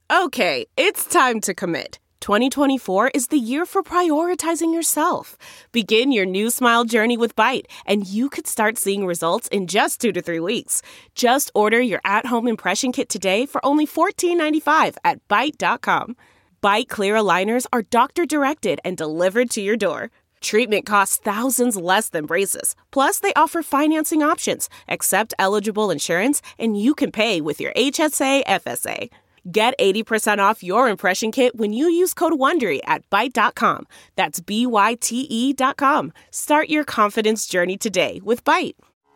Okay, it's time to commit. 2024 is the year for prioritizing yourself. Begin your new smile journey with Byte, and you could start seeing results in just 2 to 3 weeks. Just order your at-home impression kit today for only $14.95 at Byte.com. Byte Clear aligners are doctor-directed and delivered to your door. Treatment costs thousands less than braces. Plus, they offer financing options, accept eligible insurance, and you can pay with your HSA FSA. Get 80% off your impression kit when you use code WONDERY at Byte.com. That's BYTE.com. Start your confidence journey today with Byte.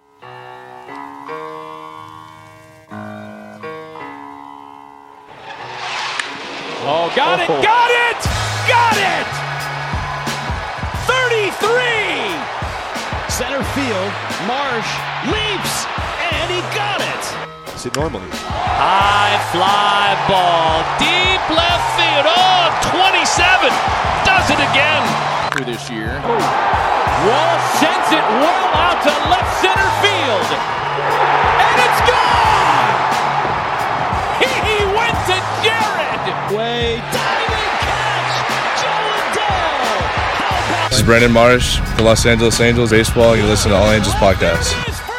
Oh, got it! 33! Center field, Marsh leaps, and he got it! Is it normally? High fly ball, deep left field. Oh, 27 does it again. For this year. Wall sends it well out to left center field. And it's gone! He went to Jared! Way diving catch! Joe Adele! How about This is Brandon Marsh for Los Angeles Angels Baseball. You listen to All Angels Podcast.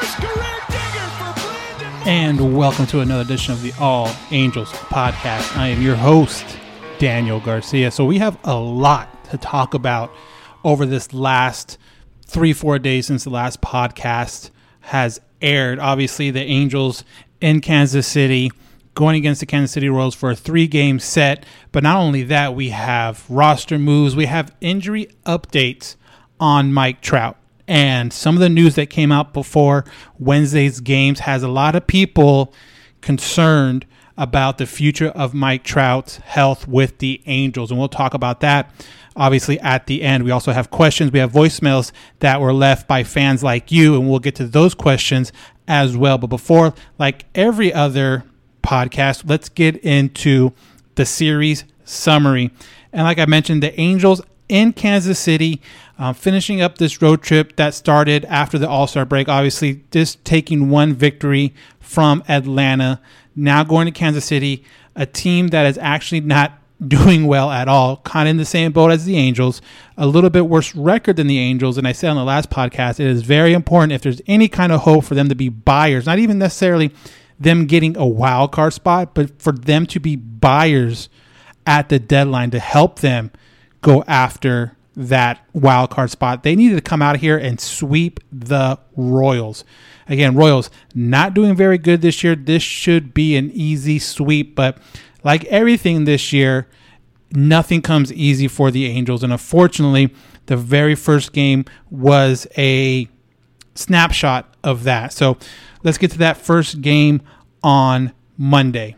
And welcome to another edition of the All Angels Podcast. I am your host, Daniel Garcia. So we have a lot to talk about over this last 3-4 days since the last podcast has aired. Obviously, the Angels in Kansas City going against the Kansas City Royals for a 3-game set. But not only that, we have roster moves. We have injury updates on Mike Trout. And some of the news that came out before Wednesday's games has a lot of people concerned about the future of Mike Trout's health with the Angels. And we'll talk about that, obviously, at the end. We also have questions. We have voicemails that were left by fans like you, and we'll get to those questions as well. But before, like every other podcast, let's get into the series summary. And like I mentioned, the Angels in Kansas City, finishing up this road trip that started after the All-Star break. Obviously, just taking one victory from Atlanta. Now going to Kansas City, a team that is actually not doing well at all. Kind of in the same boat as the Angels. A little bit worse record than the Angels. And I said on the last podcast, it is very important if there's any kind of hope for them to be buyers. Not even necessarily them getting a wild card spot, but for them to be buyers at the deadline to help them go after that wild card spot. They needed to come out here and sweep the Royals. Again, Royals not doing very good this year. This should be an easy sweep, but like everything this year, nothing comes easy for the Angels. And unfortunately, the very first game was a snapshot of that. So let's get to that first game on Monday.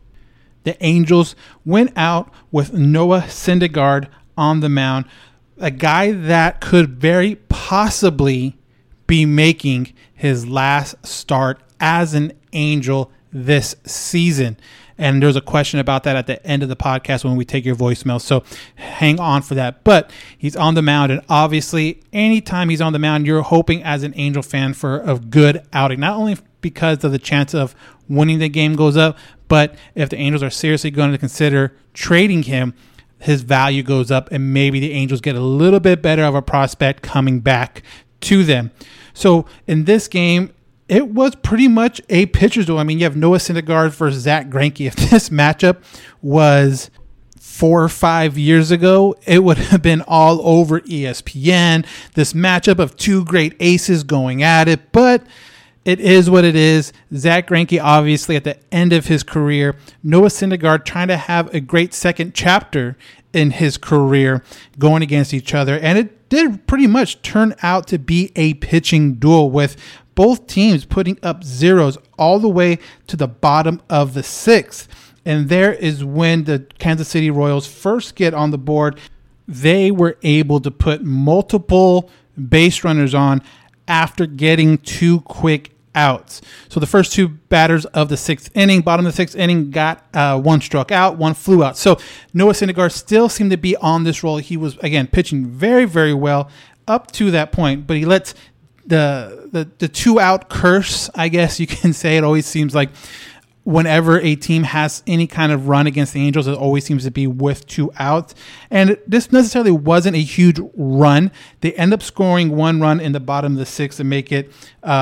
The Angels went out with Noah Syndergaard on the mound, a guy that could very possibly be making his last start as an Angel this season. And there's a question about that at the end of the podcast when we take your voicemail. So hang on for that. But he's on the mound. And obviously, anytime he's on the mound, you're hoping as an Angel fan for a good outing. Not only because of the chance of winning the game goes up, but if the Angels are seriously going to consider trading him, his value goes up, and maybe the Angels get a little bit better of a prospect coming back to them. So in this game, it was pretty much a pitcher's duel. I mean, you have Noah Syndergaard versus Zach Greinke. If this matchup was 4 or 5 years ago, it would have been all over ESPN. This matchup of two great aces going at it, but it is what it is. Zach Greinke, obviously, at the end of his career. Noah Syndergaard trying to have a great second chapter in his career going against each other. And it did pretty much turn out to be a pitching duel with both teams putting up zeros all the way to the bottom of the 6th. And there is when the Kansas City Royals first get on the board. They were able to put multiple base runners on after getting 2 quick outs. So the first 2 batters of the 6th inning, bottom of the 6th inning, got 1 struck out, 1 flew out. So Noah Syndergaard still seemed to be on this roll. He was, again, pitching very, very well up to that point, but he lets the 2-out curse, I guess you can say. It always seems like whenever a team has any kind of run against the Angels, it always seems to be with 2 outs. And this necessarily wasn't a huge run. They end up scoring 1 run in the bottom of the 6th to make it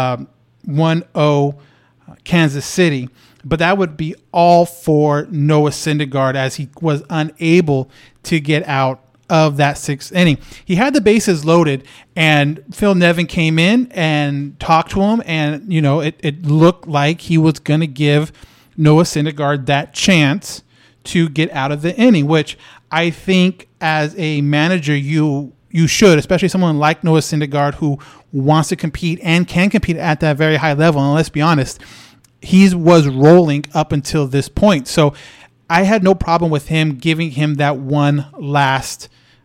1-0 Kansas City. But that would be all for Noah Syndergaard, as he was unable to get out of that 6th inning. He had the bases loaded, and Phil Nevin came in and talked to him, and it looked like he was going to give Noah Syndergaard that chance to get out of the inning, which I think as a manager you should, especially someone like Noah Syndergaard who wants to compete and can compete at that very high level. And let's be honest, he was rolling up until this point. So I had no problem with him giving him that one last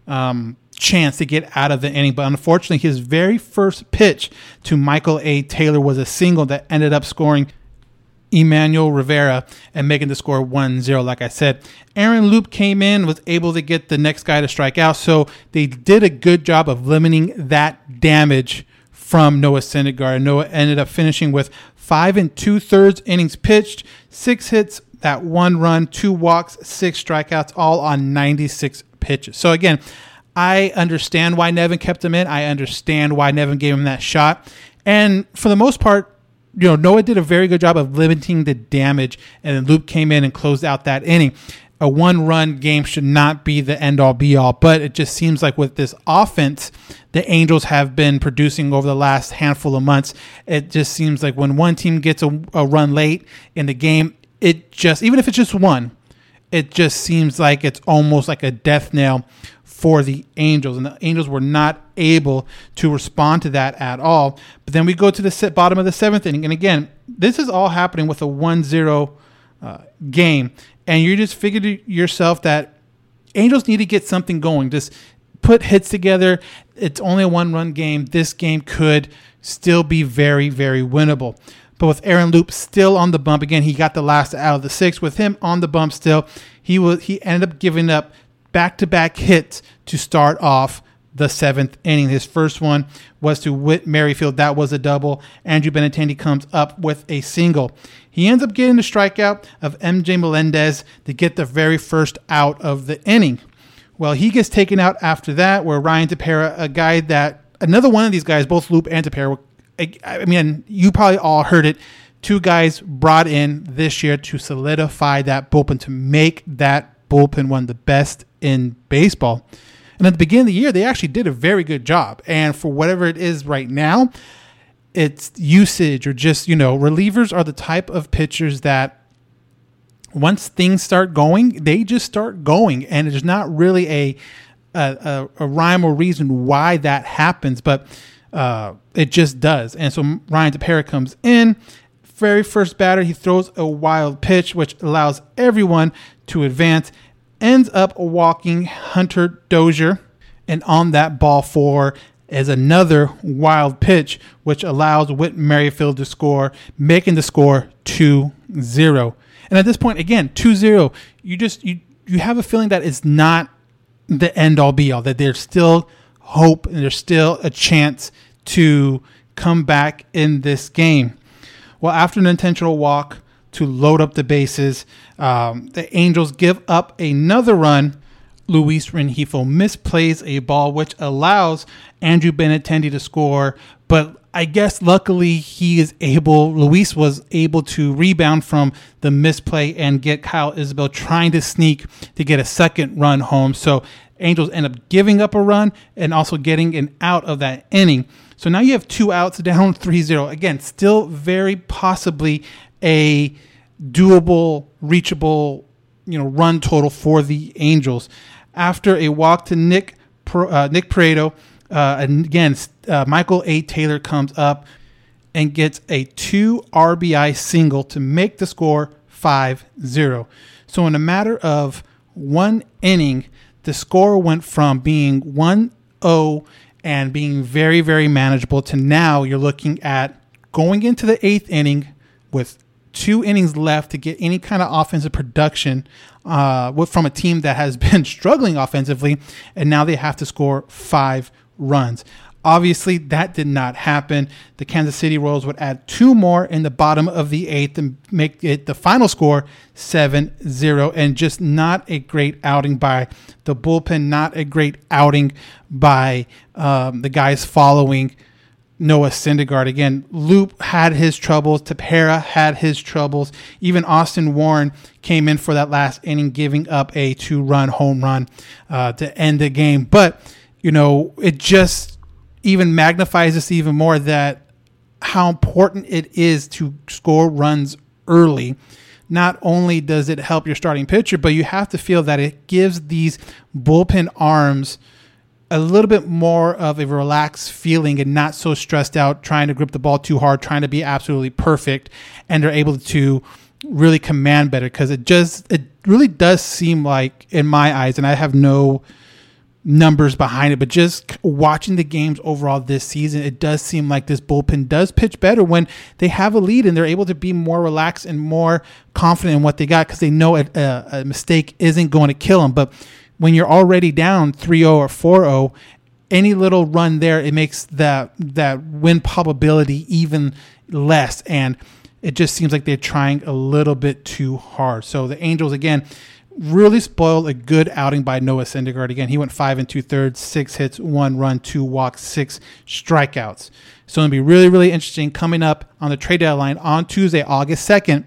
chance to get out of the inning. But unfortunately, his very first pitch to Michael A. Taylor was a single that ended up scoring Emmanuel Rivera and making the score 1-0. Like I said, Aaron Loup came in, was able to get the next guy to strike out. So they did a good job of limiting that damage from Noah Syndergaard. Noah ended up finishing with 5 2/3 innings pitched, 6 hits, that 1 run, 2 walks, 6 strikeouts, all on 96 pitches. So again, I understand why Nevin kept him in. I understand why Nevin gave him that shot. And for the most part, Noah did a very good job of limiting the damage, and then Loup came in and closed out that inning. A 1-run game should not be the end-all, be-all, but it just seems like with this offense the Angels have been producing over the last handful of months, it just seems like when one team gets a run late in the game, it just, even if it's just one, it just seems like it's almost like a death knell for the Angels, and the Angels were not able to respond to that at all. But then we go to the bottom of the 7th inning, and again, this is all happening with a 1-0 game, and you just figured to yourself that Angels need to get something going. Just put hits together. It's only a 1-run game. This game could still be very, very winnable. But with Aaron Loup still on the bump, again, he got the last out of the 6th. With him on the bump still, he ended up giving up back-to-back hits to start off the 7th inning. His first one was to Whit Merrifield. That was a double. Andrew Benintendi comes up with a single. He ends up getting the strikeout of MJ Melendez to get the very first out of the inning. Well, he gets taken out after that, where Ryan Tepera, a guy that, another one of these guys, both Loup and Tepera, I mean, you probably all heard it, 2 guys brought in this year to solidify that bullpen, to make that bullpen one of the best in baseball. And at the beginning of the year, they actually did a very good job. And for whatever it is right now, it's usage or just, relievers are the type of pitchers that once things start going, they just start going. And there's not really a rhyme or reason why that happens, but it just does. And so Ryan Tepera comes in. Very first batter, he throws a wild pitch, which allows everyone to advance. Ends up walking Hunter Dozier, and on that ball 4 is another wild pitch, which allows Whit Merrifield to score, making the score 2-0. And at this point, again, 2-0, you have a feeling that it's not the end-all be-all, that there's still hope and there's still a chance to come back in this game. Well, after an intentional walk to load up the bases, the Angels give up another run. Luis Rengifo misplays a ball, which allows Andrew Benintendi to score. But I guess luckily Luis was able to rebound from the misplay and get Kyle Isbell trying to sneak to get a second run home. So Angels end up giving up a run and also getting an out of that inning. So now you have 2 outs, down 3-0. Again, still very possibly a doable, reachable, run total for the Angels. After a walk to Nick Prieto, and again, Michael A. Taylor comes up and gets a 2 RBI single to make the score 5-0. So in a matter of 1 inning, the score went from being 1-0 and being very, very manageable to now you're looking at going into the 8th inning with 2 innings left to get any kind of offensive production from a team that has been struggling offensively, and now they have to score 5 runs. Obviously, that did not happen. The Kansas City Royals would add 2 more in the bottom of the 8th and make it the final score 7-0. And just not a great outing by the bullpen, not a great outing by the guys following Noah Syndergaard. Again, Loop had his troubles. Tepera had his troubles. Even Austin Warren came in for that last inning, giving up a 2-run home run to end the game. But, it just even magnifies this even more, that how important it is to score runs early. Not only does it help your starting pitcher, but you have to feel that it gives these bullpen arms a little bit more of a relaxed feeling and not so stressed out trying to grip the ball too hard, trying to be absolutely perfect, and they're able to really command better, because it really does seem like, in my eyes, and I have no numbers behind it, but just watching the games overall this season, it does seem like this bullpen does pitch better when they have a lead and they're able to be more relaxed and more confident in what they got, because they know a mistake isn't going to kill them. But when you're already down 3-0 or 4-0, any little run there, it makes that win probability even less, and it just seems like they're trying a little bit too hard. So the Angels, again, really spoiled a good outing by Noah Syndergaard. Again, he went 5 2/3, 6 hits, 1 run, 2 walks, 6 strikeouts. So it'll be really, really interesting coming up on the trade deadline on Tuesday, August 2nd,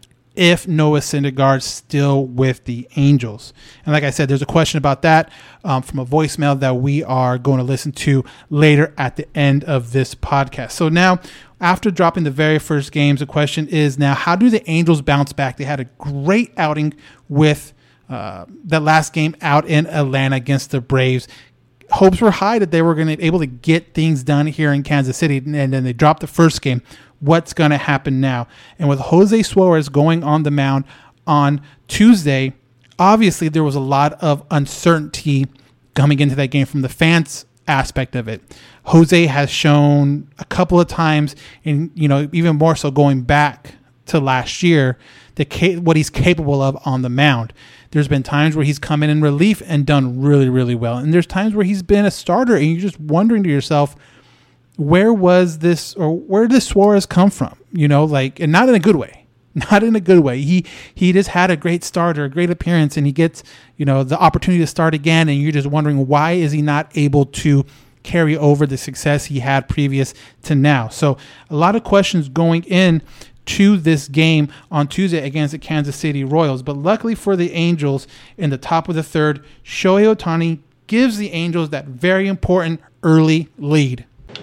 if Noah Syndergaard's still with the Angels. And like I said, there's a question about that from a voicemail that we are going to listen to later at the end of this podcast. So now, after dropping the very first games, the question is now, how do the Angels bounce back? They had a great outing with that last game out in Atlanta against the Braves. Hopes were high that they were going to be able to get things done here in Kansas City, and then they dropped the first game. What's going to happen now? And with Jose Suarez going on the mound on Tuesday, obviously there was a lot of uncertainty coming into that game from the fans' aspect of it. Jose has shown a couple of times, and even more so going back to last year, what he's capable of on the mound. There's been times where he's come in relief and done really, really well. And there's times where he's been a starter and you're just wondering to yourself, where did this Suarez come from? And not in a good way. Not in a good way. He just had a great starter, a great appearance, and he gets, the opportunity to start again. And you're just wondering, why is he not able to carry over the success he had previous to now? So a lot of questions going in to this game on Tuesday against the Kansas City Royals. But luckily for the Angels, in the top of the third, Shohei Ohtani gives the Angels that very important early lead.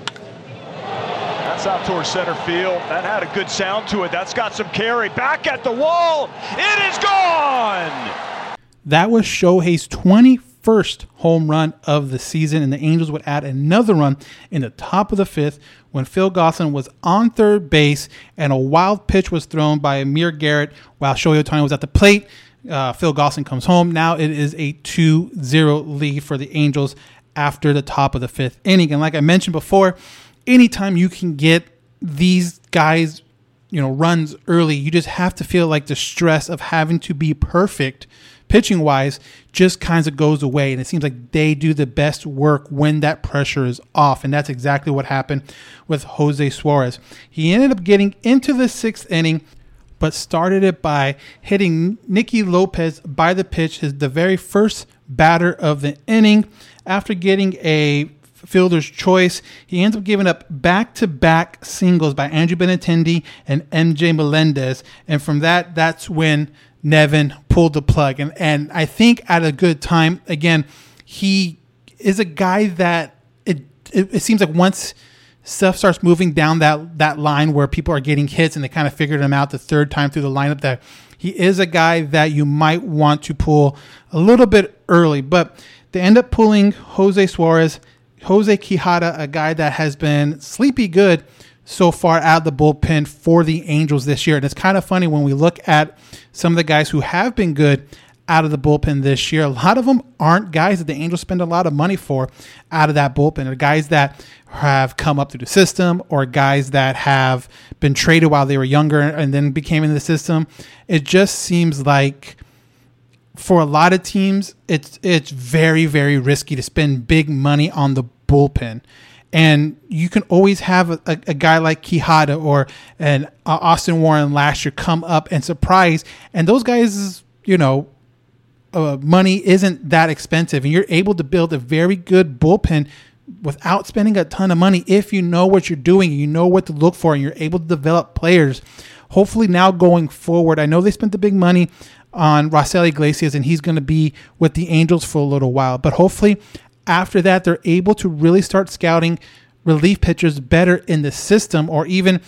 That's out towards center field. That had a good sound to it. That's got some carry. Back at the wall. It is gone. That was Shohei's 21st home run of the season, and the Angels would add another run in the top of the 5th when Phil Gosselin was on third base and a wild pitch was thrown by Amir Garrett while Shohei Ohtani was at the plate. Phil Gosselin comes home. Now it is a 2-0 lead for the Angels after the top of the 5th inning. And like I mentioned before, anytime you can get these guys, runs early, you just have to feel like the stress of having to be perfect pitching wise just kind of goes away. And it seems like they do the best work when that pressure is off. And that's exactly what happened with Jose Suarez. He ended up getting into the 6th inning, but started it by hitting Nicky Lopez by the pitch, the very first batter of the inning. After getting a fielder's choice, he ends up giving up back-to-back singles by Andrew Benintendi and MJ Melendez. And from that's when Nevin pulled the plug. And I think at a good time, again, he is a guy that it seems like once stuff starts moving down that line where people are getting hits and they kind of figured him out the third time through the lineup, that he is a guy that you might want to pull a little bit early. But they end up pulling Jose Suarez, Jose Quijada, a guy that has been sleepy good so far out of the bullpen for the Angels this year. And it's kind of funny when we look at some of the guys who have been good out of the bullpen this year. A lot of them aren't guys that the Angels spend a lot of money for out of that bullpen. They're guys that have come up through the system or guys that have been traded while they were younger and then became in the system. It just seems like for a lot of teams, it's very, very risky to spend big money on the bullpen. And you can always have a guy like Quijada or an Austin Warren last year come up and surprise. And those guys, money isn't that expensive. And you're able to build a very good bullpen without spending a ton of money if you know what you're doing, you know what to look for, and you're able to develop players. Hopefully now going forward, I know they spent the big money on Raisel Iglesias, and he's going to be with the Angels for a little while. But hopefully after that, they're able to really start scouting relief pitchers better in the system, or even,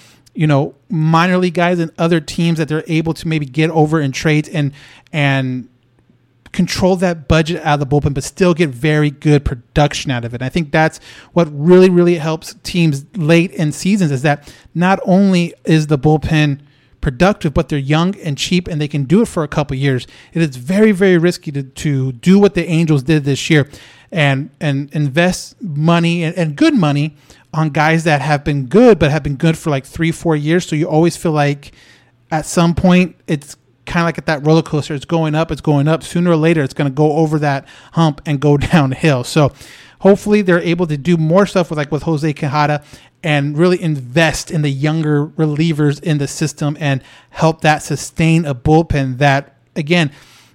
minor league guys and other teams that they're able to maybe get over in trades and control that budget out of the bullpen, but still get very good production out of it. And I think that's what really, really helps teams late in seasons, is that not only is the bullpen productive, but they're young and cheap and they can do it for a couple years. It is very, very risky to do what the Angels did this year and invest money and good money on guys that have been good, but have been good for like 3-4 years. So you always feel like at some point it's kind of like at that roller coaster. It's going up. Sooner or later, it's going to go over that hump and go downhill. So hopefully they're able to do more stuff with Jose Quijada and really invest in the younger relievers in the system and help that sustain a bullpen that, again,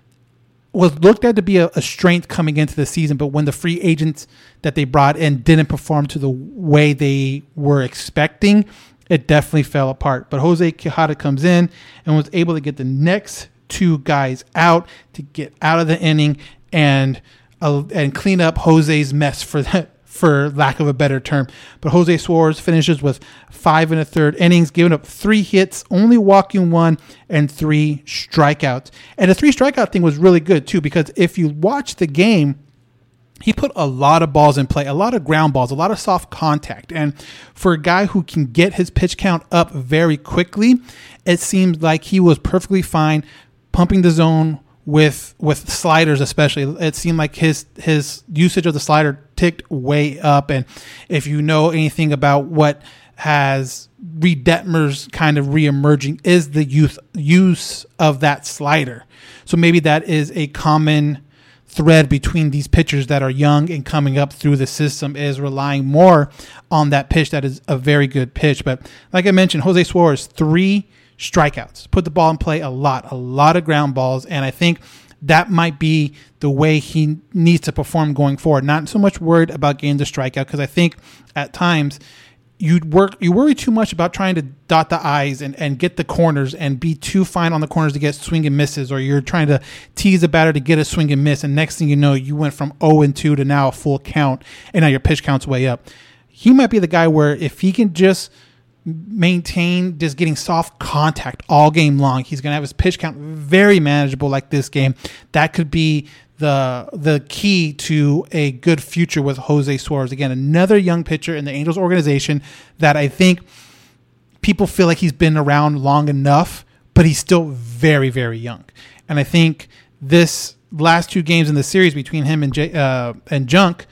was looked at to be a strength coming into the season. But when the free agents that they brought in didn't perform to the way they were expecting, it definitely fell apart. But Jose Quijada comes in and was able to get the next two guys out to get out of the inning and clean up Jose's mess for lack of a better term. But Jose Suarez finishes with 5 1/3 innings, giving up 3 hits, only walking 1, and 3 strikeouts. And the 3 strikeout thing was really good too, because if you watch the game, he put a lot of balls in play, a lot of ground balls, a lot of soft contact. And for a guy who can get his pitch count up very quickly, it seems like he was perfectly fine pumping the zone with sliders especially. It seemed like his usage of the slider ticked way up. And if you know anything about what has Reid Detmers kind of reemerging, is the use of that slider. So maybe that is a common thread between these pitchers that are young and coming up through the system, is relying more on that pitch that is a very good pitch. But like I mentioned, Jose Suarez, 3 strikeouts, put the ball in play a lot of ground balls. And I think that might be the way he needs to perform going forward. Not so much worried about getting the strikeout, because I think at times you worry too much about trying to dot the I's and get the corners and be too fine on the corners to get swing and misses, or you're trying to tease a batter to get a swing and miss. And next thing you know, you went from 0-2 to now a full count, and now your pitch count's way up. He might be the guy where if he can just maintain just getting soft contact all game long, he's going to have his pitch count very manageable like this game. That could be the key to a good future with Jose Suarez. Again, another young pitcher in the Angels organization that I think people feel like he's been around long enough, but he's still very, very young. And I think this last 2 games in the series between him and Junk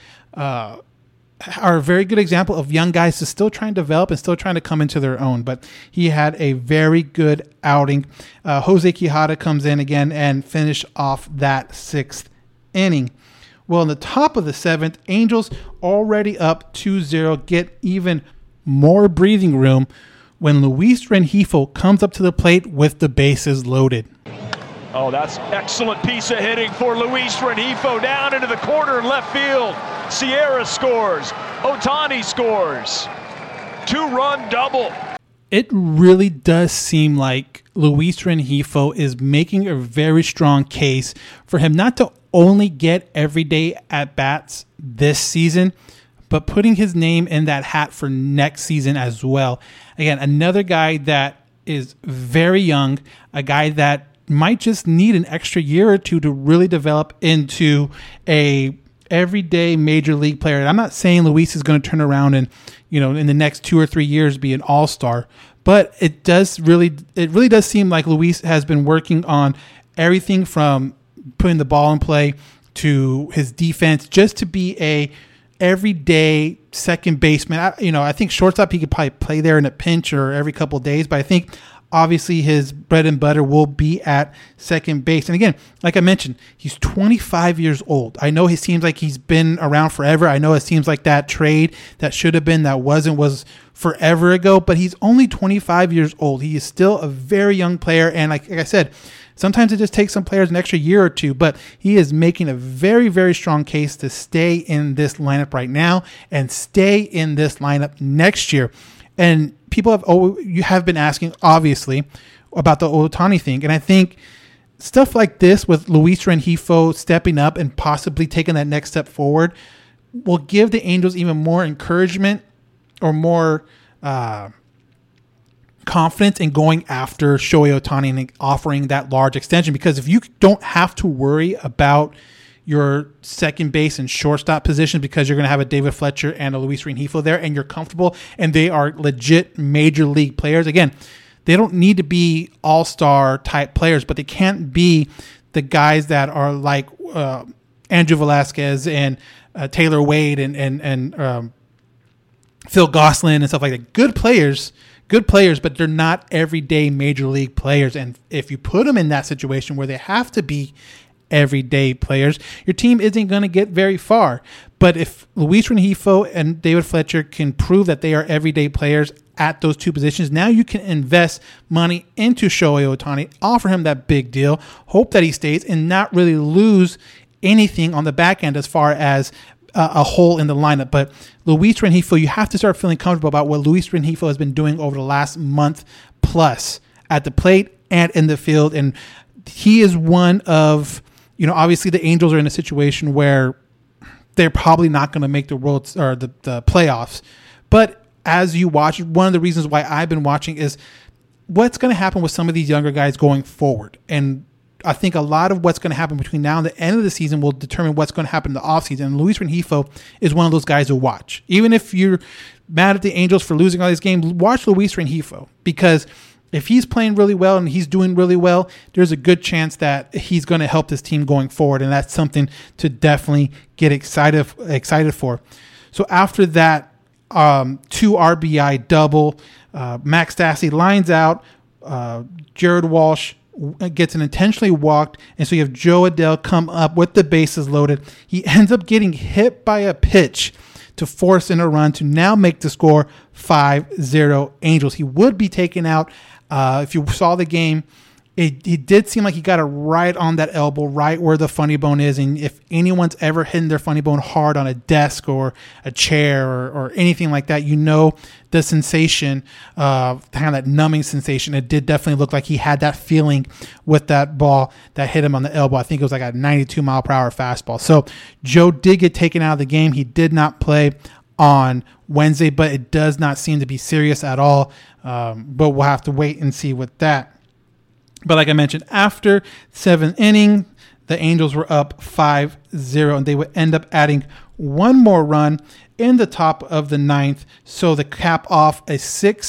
are a very good example of young guys to still try and develop and still trying to come into their own. But he had a very good outing. Jose Quijada comes in again and finish off that 6th inning. Well, in the top of the 7th, Angels already up 2-0, get even more breathing room when Luis Rengifo comes up to the plate with the bases loaded. Oh, that's excellent piece of hitting for Luis Rengifo down into the corner in left field. Sierra scores. Ohtani scores. 2-run double. It really does seem like Luis Rengifo is making a very strong case for him not to only get everyday at-bats this season, but putting his name in that hat for next season as well. Again, another guy that is very young, a guy that might just need an extra year or 2 to really develop into a everyday major league player. And I'm not saying Luis is going to turn around and, in the next 2 or 3 years be an all-star, but it really does seem like Luis has been working on everything from putting the ball in play to his defense, just to be a everyday second baseman. I think shortstop, he could probably play there in a pinch or every couple of days, but I think Obviously, his bread and butter will be at second base. And again, like I mentioned, he's 25 years old. I know it seems like he's been around forever. I know it seems like that trade that should have been, that wasn't, was forever ago. But he's only 25 years old. He is still a very young player. And like I said, sometimes it just takes some players an extra year or two. But he is making a very, very strong case to stay in this lineup right now and stay in this lineup next year. And people have been asking, obviously, about the Ohtani thing. And I think stuff like this with Luis Rengifo stepping up and possibly taking that next step forward will give the Angels even more encouragement or more confidence in going after Shohei Ohtani and offering that large extension. Because if you don't have to worry about your second base and shortstop positions because you're going to have a David Fletcher and a Luis Rengifo there, and you're comfortable, and they are legit major league players. Again, they don't need to be all-star type players, but they can't be the guys that are like Andrew Velasquez and Taylor Wade and Phil Gosselin and stuff like that. Good players, but they're not everyday major league players. And if you put them in that situation where they have to be everyday players, your team isn't going to get very far. But if Luis Rengifo and David Fletcher can prove that they are everyday players at those two positions, now you can invest money into Shohei Ohtani, offer him that big deal, hope that he stays, and not really lose anything on the back end as far as a hole in the lineup. But Luis Rengifo, you have to start feeling comfortable about what Luis Rengifo has been doing over the last month plus at the plate and in the field. And he is one of, obviously the Angels are in a situation where they're probably not going to make the playoffs. But as you watch, one of the reasons why I've been watching is what's going to happen with some of these younger guys going forward. And I think a lot of what's going to happen between now and the end of the season will determine what's going to happen in the offseason. And Luis Rengifo is one of those guys to watch. Even if you're mad at the Angels for losing all these games, watch Luis Rengifo, because if he's playing really well and he's doing really well, there's a good chance that he's going to help this team going forward. And that's something to definitely get excited for. So after that 2 RBI double, Max Stassi lines out, Jared Walsh gets an intentionally walked, and so you have Joe Adell come up with the bases loaded. He ends up getting hit by a pitch to force in a run to now make the score 5-0 Angels. He would be taken out. If you saw the game, it did seem like he got it right on that elbow, right where the funny bone is. And if anyone's ever hit their funny bone hard on a desk or a chair or anything like that, the sensation, kind of that numbing sensation. It did definitely look like he had that feeling with that ball that hit him on the elbow. I think it was like a 92 mile per hour fastball. So Joe did get taken out of the game. He did not play on Wednesday, but it does not seem to be serious at all. But we'll have to wait and see with that. But like I mentioned, after 7th inning, the Angels were up 5-0, and they would end up adding one more run in the top of the 9th. So to cap off a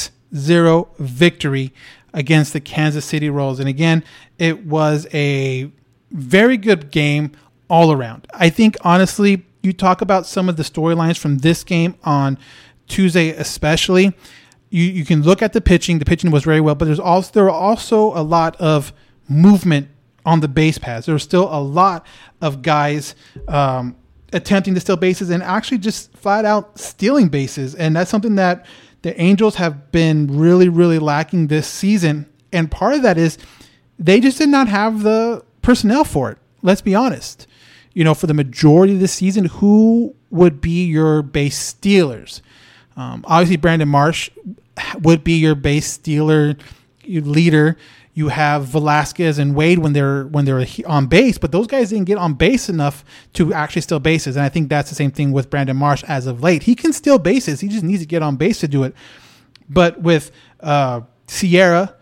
6-0 victory against the Kansas City Royals. And again, it was a very good game all around. I think, honestly, you talk about some of the storylines from this game on Tuesday especially. You can look at the pitching. The pitching was very well, but there were also a lot of movement on the base paths. There was still a lot of guys attempting to steal bases and actually just flat out stealing bases. And that's something that the Angels have been really, really lacking this season. And part of that is they just did not have the personnel for it. Let's be honest. For the majority of the season, who would be your base stealers? Obviously, Brandon Marsh would be your base stealer leader. You have Velasquez and Wade when they're on base, but those guys didn't get on base enough to actually steal bases. And I think that's the same thing with Brandon Marsh as of late. He can steal bases. He just needs to get on base to do it. But with Magneuris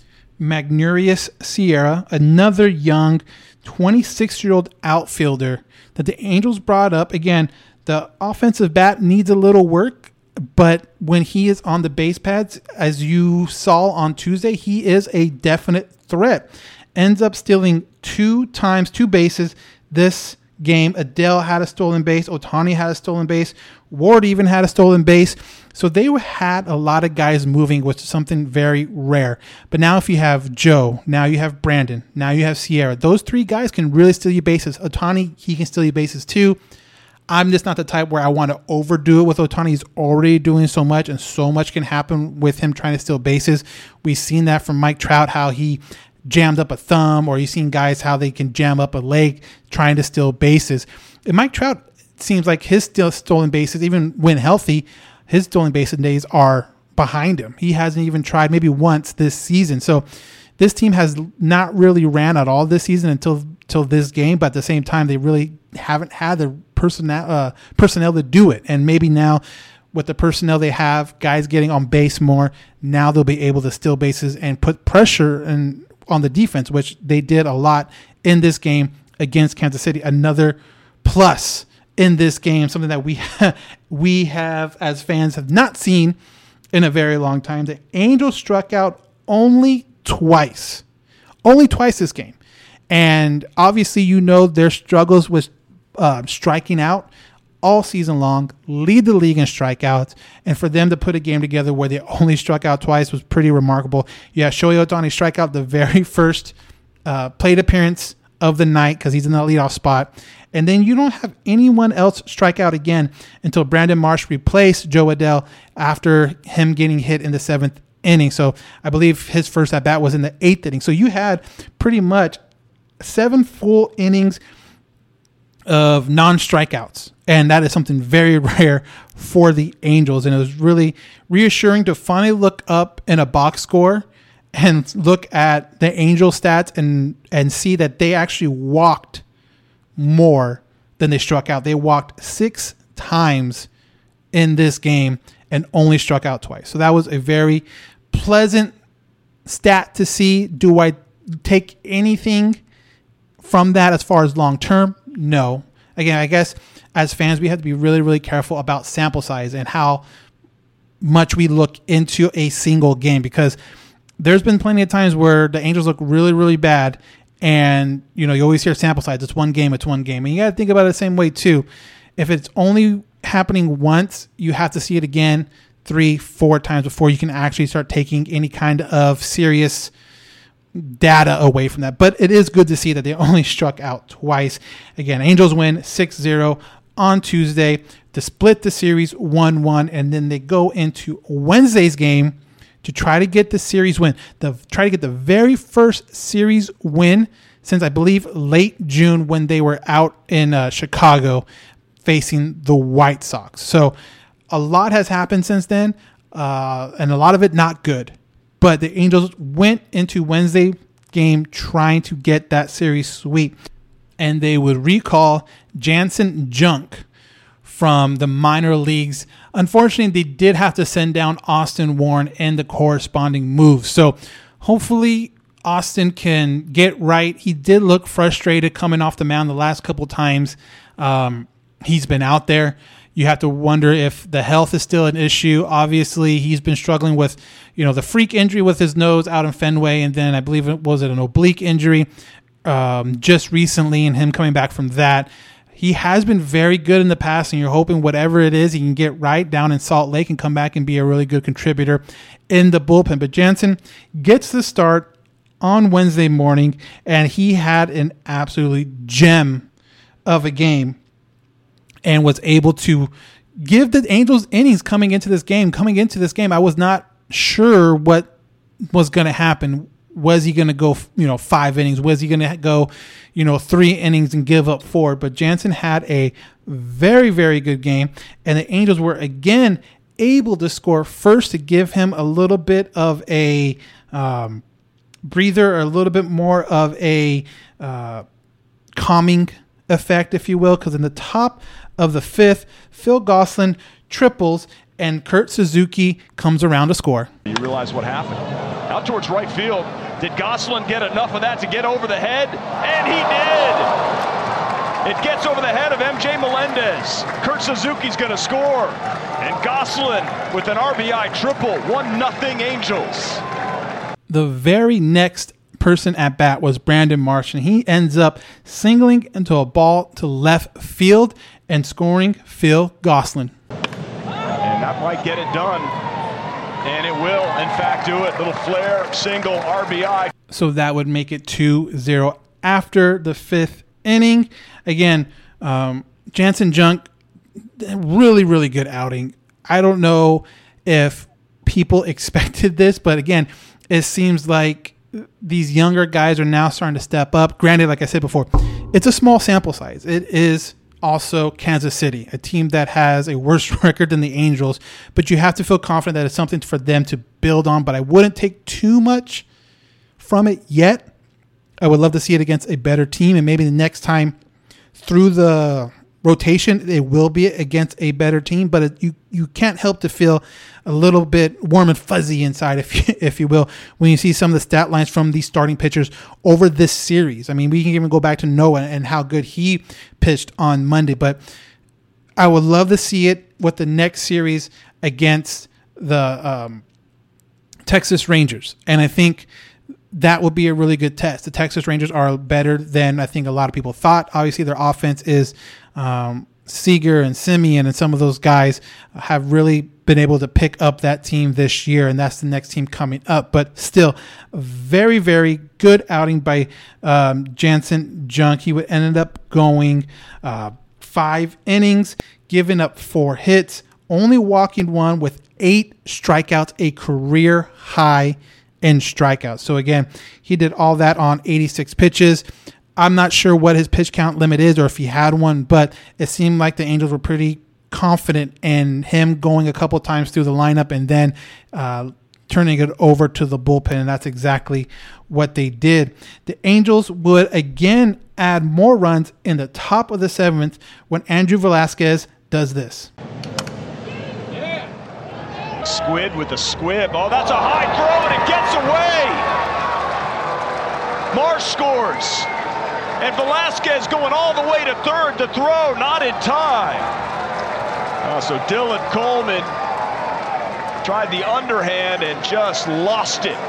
Sierra, another young 26-year-old outfielder that the Angels brought up, again, the offensive bat needs a little work. But when he is on the base pads, as you saw on Tuesday, he is a definite threat. Ends up stealing 2 bases this game. Adele had a stolen base. Ohtani had a stolen base. Ward even had a stolen base. So they had a lot of guys moving, which is something very rare. But now if you have Joe, now you have Brandon, now you have Sierra, those three guys can really steal you bases. Ohtani, he can steal you bases too. I'm just not the type where I want to overdo it with Ohtani. He's already doing so much, and so much can happen with him trying to steal bases. We've seen that from Mike Trout, how he jammed up a thumb, or you've seen guys how they can jam up a leg trying to steal bases. And Mike Trout seems like his stolen bases, even when healthy, his stolen bases days are behind him. He hasn't even tried maybe once this season. So this team has not really ran at all this season until this game, but at the same time, they really haven't had the personnel to do it. And maybe now with the personnel they have, guys getting on base more, now they'll be able to steal bases and put pressure on the defense, which they did a lot in this game against Kansas City. Another plus in this game, something that we have as fans have not seen in a very long time. The Angels struck out only twice this game. And obviously, their struggles with striking out all season long, lead the league in strikeouts. And for them to put a game together where they only struck out twice was pretty remarkable. Yeah, Shohei Ohtani struck out the very first plate appearance of the night because he's in the leadoff spot. And then you don't have anyone else strike out again until Brandon Marsh replaced Joe Adele after him getting hit in the 7th inning. So I believe his first at bat was in the 8th inning. So you had pretty much 7 full innings of non-strikeouts. And that is something very rare for the Angels. And it was really reassuring to finally look up in a box score and look at the Angel stats and see that they actually walked more than they struck out. They walked 6 times in this game and only struck out twice. So that was a very pleasant stat to see. Do I take anything from that as far as long-term? No. Again, I guess as fans, we have to be really, really careful about sample size and how much we look into a single game, because there's been plenty of times where the Angels look really, really bad. And, you always hear sample size. It's one game. And you got to think about it the same way, too. If it's only happening once, you have to see it again 3-4 times before you can actually start taking any kind of serious data away from that. But it is good to see that they only struck out twice. Again, Angels win 6-0 on Tuesday to split the series 1-1. And then they go into Wednesday's game to try to get the series win, try to get the very first series win since I believe late June when they were out in Chicago facing the White Sox. So a lot has happened since then, and a lot of it not good. But the Angels went into Wednesday game trying to get that series sweep, and they would recall Jansen Junk from the minor leagues. Unfortunately, they did have to send down Austin Warren and the corresponding moves. So hopefully Austin can get right. He did look frustrated coming off the mound the last couple times he's been out there. You have to wonder if the health is still an issue. Obviously, he's been struggling with, the freak injury with his nose out in Fenway, and then I believe it was an oblique injury just recently, and him coming back from that. He has been very good in the past, and you're hoping whatever it is, he can get right down in Salt Lake and come back and be a really good contributor in the bullpen. But Jansen gets the start on Wednesday morning, and he had an absolutely gem of a game and was able to give the Angels innings coming into this game. I was not sure what was going to happen. Was he going to go, 5 innings? Was he going to go, 3 innings and give up 4? But Jansen had a very, very good game, and the Angels were again able to score first to give him a little bit of a breather, or a little bit more of a calming effect, if you will, because in the top of the 5th, Phil Gosselin triples, and Kurt Suzuki comes around to score. You realize what happened. Out towards right field. Did Gosselin get enough of that to get over the head? And he did! It gets over the head of MJ Melendez. Kurt Suzuki's going to score. And Gosselin with an RBI triple. 1-0 Angels. The very next person at bat was Brandon Marsh, and he ends up singling into a ball to left field and scoring Phil Gosselin. And that might get it done. And it will, in fact, do it. Little flare, single, RBI. So that would make it 2-0 after the 5th inning. Again, Jansen Junk, really, really good outing. I don't know if people expected this, but again, it seems like these younger guys are now starting to step up. Granted, like I said before, it's a small sample size. It is also Kansas City, a team that has a worse record than the Angels, but you have to feel confident that it's something for them to build on, but I wouldn't take too much from it yet. I would love to see it against a better team, and maybe the next time through the rotation, it will be against a better team, but you can't help to feel a little bit warm and fuzzy inside, if you will, when you see some of the stat lines from these starting pitchers over this series. I mean, we can even go back to Noah and how good he pitched on Monday, but I would love to see it with the next series against the Texas Rangers, and I think that would be a really good test. The Texas Rangers are better than I think a lot of people thought. Obviously, their offense is Seager and Simeon, and some of those guys have really been able to pick up that team this year, and that's the next team coming up. But still, very, very good outing by Jansen Junk. He ended up going 5 innings, giving up 4 hits, only walking 1 with 8 strikeouts, a career high in strikeouts. So again, he did all that on 86 pitches. I'm not sure what his pitch count limit is or if he had one, but it seemed like the Angels were pretty confident in him going a couple times through the lineup and then turning it over to the bullpen, and that's exactly what they did. The Angels would again add more runs in the top of the 7th when Andrew Velazquez does this. Squid with the squib. Oh, that's a high throw, and it gets away. Marsh scores. And Velazquez going all the way to third. The throw not in time. So Dylan Coleman tried the underhand and just lost it.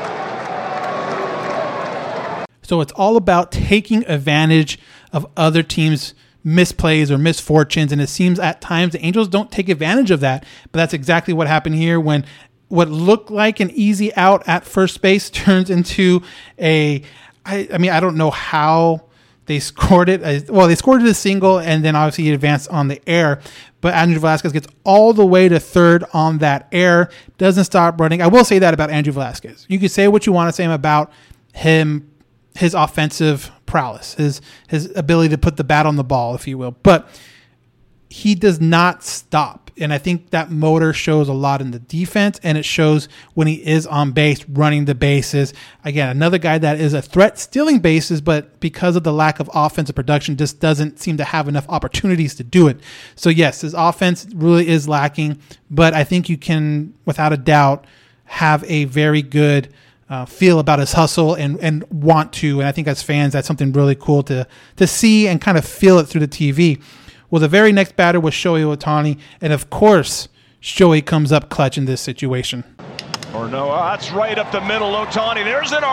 So it's all about taking advantage of other teams' misplays or misfortunes, and it seems at times the Angels don't take advantage of that, but that's exactly what happened here when what looked like an easy out at first base turns into I don't know how they scored it. Well, they scored it a single, and then obviously he advanced on the air, but Andrew Velazquez gets all the way to third on that air, doesn't stop running. I will say that about Andrew Velazquez. You can say what you want to say about him, his offensive prowess, his ability to put the bat on the ball, if you will. But he does not stop. And I think that motor shows a lot in the defense, and it shows when he is on base, running the bases. Again, another guy that is a threat stealing bases, but because of the lack of offensive production, just doesn't seem to have enough opportunities to do it. So yes, his offense really is lacking, but I think you can, without a doubt, have a very good feel about his hustle and want to. And I think as fans, that's something really cool to see and kind of feel it through the TV. Well, the very next batter was Shohei Ohtani, and of course, Shohei comes up clutch in this situation. Or no, that's right up the middle, Ohtani. There's an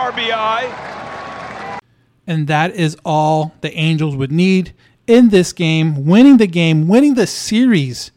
RBI. And that is all the Angels would need in this game, winning the series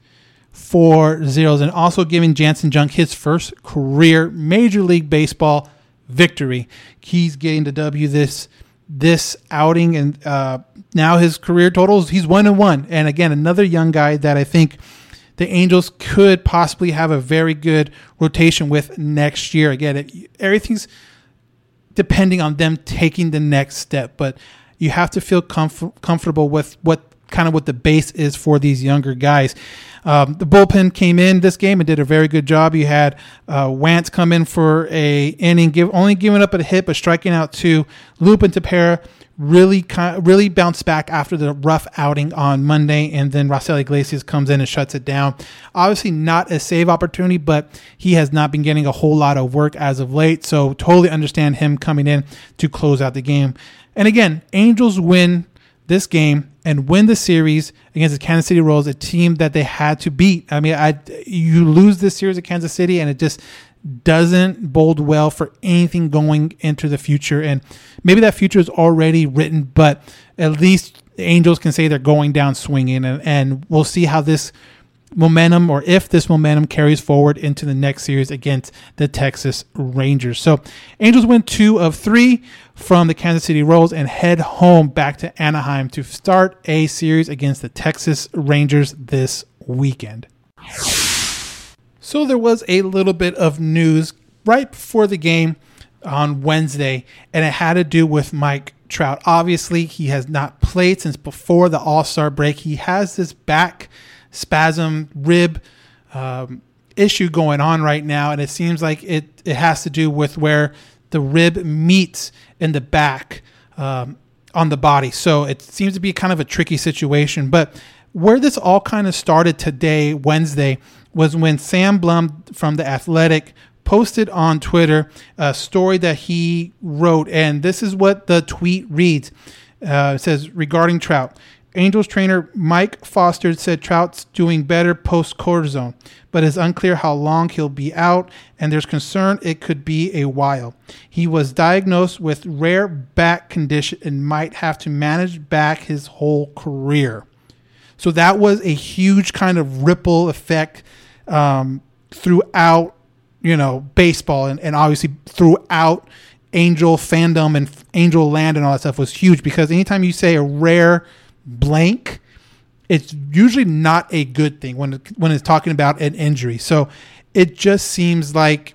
4-0, and also giving Jansen Junk his first career Major League Baseball victory. He's getting the W this outing, and now his career totals, he's 1-1. And again, another young guy that I think the Angels could possibly have a very good rotation with next year. Again, everything's depending on them taking the next step, but you have to feel comfortable with what the base is for these younger guys. The bullpen came in this game and did a very good job. You had Wantz come in for a inning, only giving up a hit but striking out 2. Lupin Tepera really bounced back after the rough outing on Monday, and then Raisel Iglesias comes in and shuts it down. Obviously not a save opportunity, but he has not been getting a whole lot of work as of late, so totally understand him coming in to close out the game. And again, Angels win this game and win the series against the Kansas City Royals, a team that they had to beat. I mean, you lose this series at Kansas City, and doesn't bode well for anything going into the future. And maybe that future is already written, but at least the Angels can say they're going down swinging, and we'll see how this momentum, or if this momentum carries forward into the next series against the Texas Rangers. So Angels win 2 of 3 from the Kansas City Royals and head home back to Anaheim to start a series against the Texas Rangers this weekend. So there was a little bit of news right before the game on Wednesday, and it had to do with Mike Trout. Obviously, he has not played since before the All-Star break. He has this back spasm, rib issue going on right now, and it seems like it has to do with where the rib meets in the back on the body. So it seems to be kind of a tricky situation. But where this all kind of started today, Wednesday, was when Sam Blum from The Athletic posted on Twitter a story that he wrote, and this is what the tweet reads. It says, regarding Trout, Angels trainer Mike Foster said Trout's doing better post-cortisone, but it's unclear how long he'll be out, and there's concern it could be a while. He was diagnosed with rare back condition and might have to manage back his whole career. So that was a huge kind of ripple effect throughout, baseball, and obviously throughout Angel fandom and Angel land and all that stuff was huge, because anytime you say a rare blank, it's usually not a good thing when it's talking about an injury. So it just seems like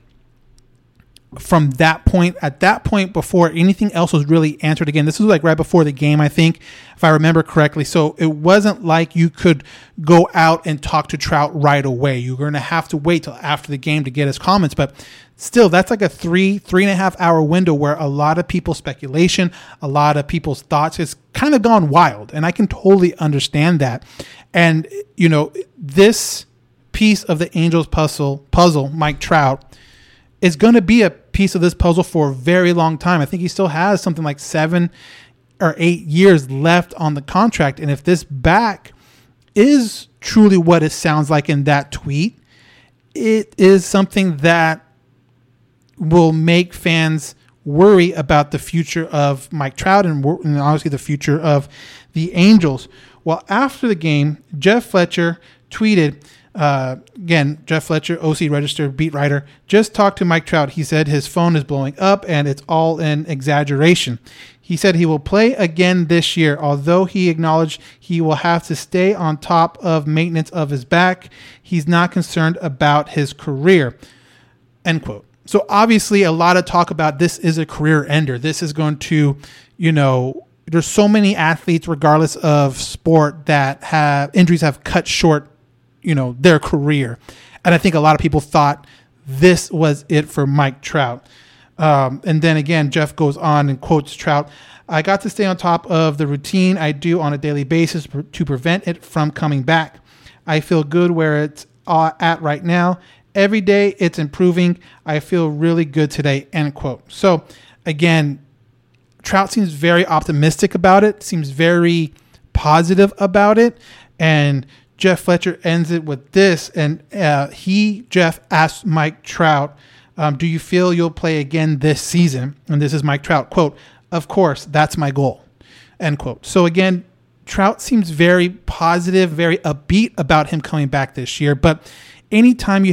from that point, at that point, before anything else was really answered, again, this was like right before the game, I think, if I remember correctly. So it wasn't like you could go out and talk to Trout right away. You're going to have to wait till after the game to get his comments. But still, that's like a 3.5 hour window where a lot of people's speculation, a lot of people's thoughts has kind of gone wild. And I can totally understand that. And, this piece of the Angels puzzle, Mike Trout, is going to be a piece of this puzzle for a very long time. I think he still has something like 7 or 8 years left on the contract. And if this back is truly what it sounds like in that tweet, it is something that will make fans worry about the future of Mike Trout and obviously the future of the Angels. Well, after the game, Jeff Fletcher tweeted, again, Jeff Fletcher, OC Register beat writer, just talked to Mike Trout. He said his phone is blowing up and it's all an exaggeration. He said he will play again this year, although he acknowledged he will have to stay on top of maintenance of his back. He's not concerned about his career, end quote. So obviously a lot of talk about this is a career ender. This is going to, there's so many athletes, regardless of sport, that have injuries have cut short their career. And I think a lot of people thought this was it for Mike Trout. And then again, Jeff goes on and quotes Trout, I got to stay on top of the routine I do on a daily basis to prevent it from coming back. I feel good where it's at right now. Every day it's improving. I feel really good today, end quote. So again, Trout seems very optimistic about it, seems very positive about it. And Jeff Fletcher ends it with this, and Jeff asked Mike Trout, do you feel you'll play again this season? And this is Mike Trout, quote, of course, that's my goal, end quote. So again, Trout seems very positive, very upbeat about him coming back this year. But anytime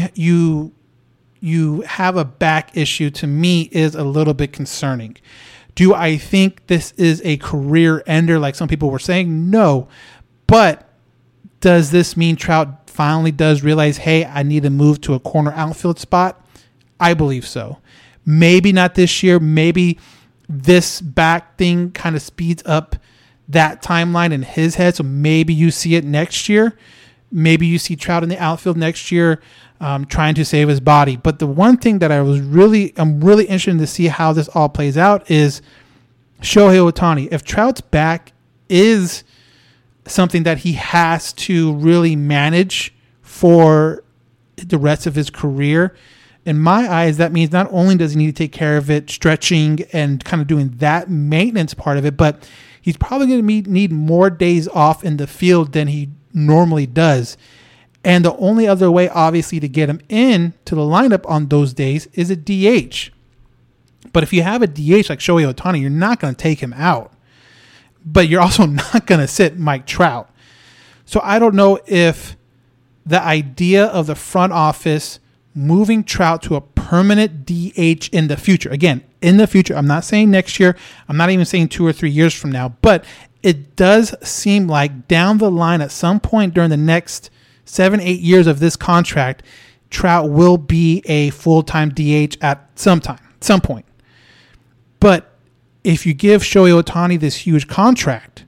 you have a back issue, to me, is a little bit concerning. Do I think this is a career ender like some people were saying? No. But does this mean Trout finally does realize, hey, I need to move to a corner outfield spot? I believe so. Maybe not this year. Maybe this back thing kind of speeds up that timeline in his head. So maybe you see it next year. Maybe you see Trout in the outfield next year trying to save his body. But the one thing that I'm really interested to see how this all plays out is Shohei Ohtani. If Trout's back is something that he has to really manage for the rest of his career, in my eyes, that means not only does he need to take care of it, stretching and kind of doing that maintenance part of it, but he's probably going to need more days off in the field than he normally does. And the only other way, obviously, to get him in to the lineup on those days is a DH. But if you have a DH like Shohei Ohtani, you're not going to take him out. But you're also not going to sit Mike Trout. So I don't know if the idea of the front office moving Trout to a permanent DH in the future. Again, in the future, I'm not saying next year. I'm not even saying 2 or 3 years from now. But it does seem like down the line at some point during the next 7-8 years of this contract, Trout will be a full-time DH at some point. But if you give Shohei Ohtani this huge contract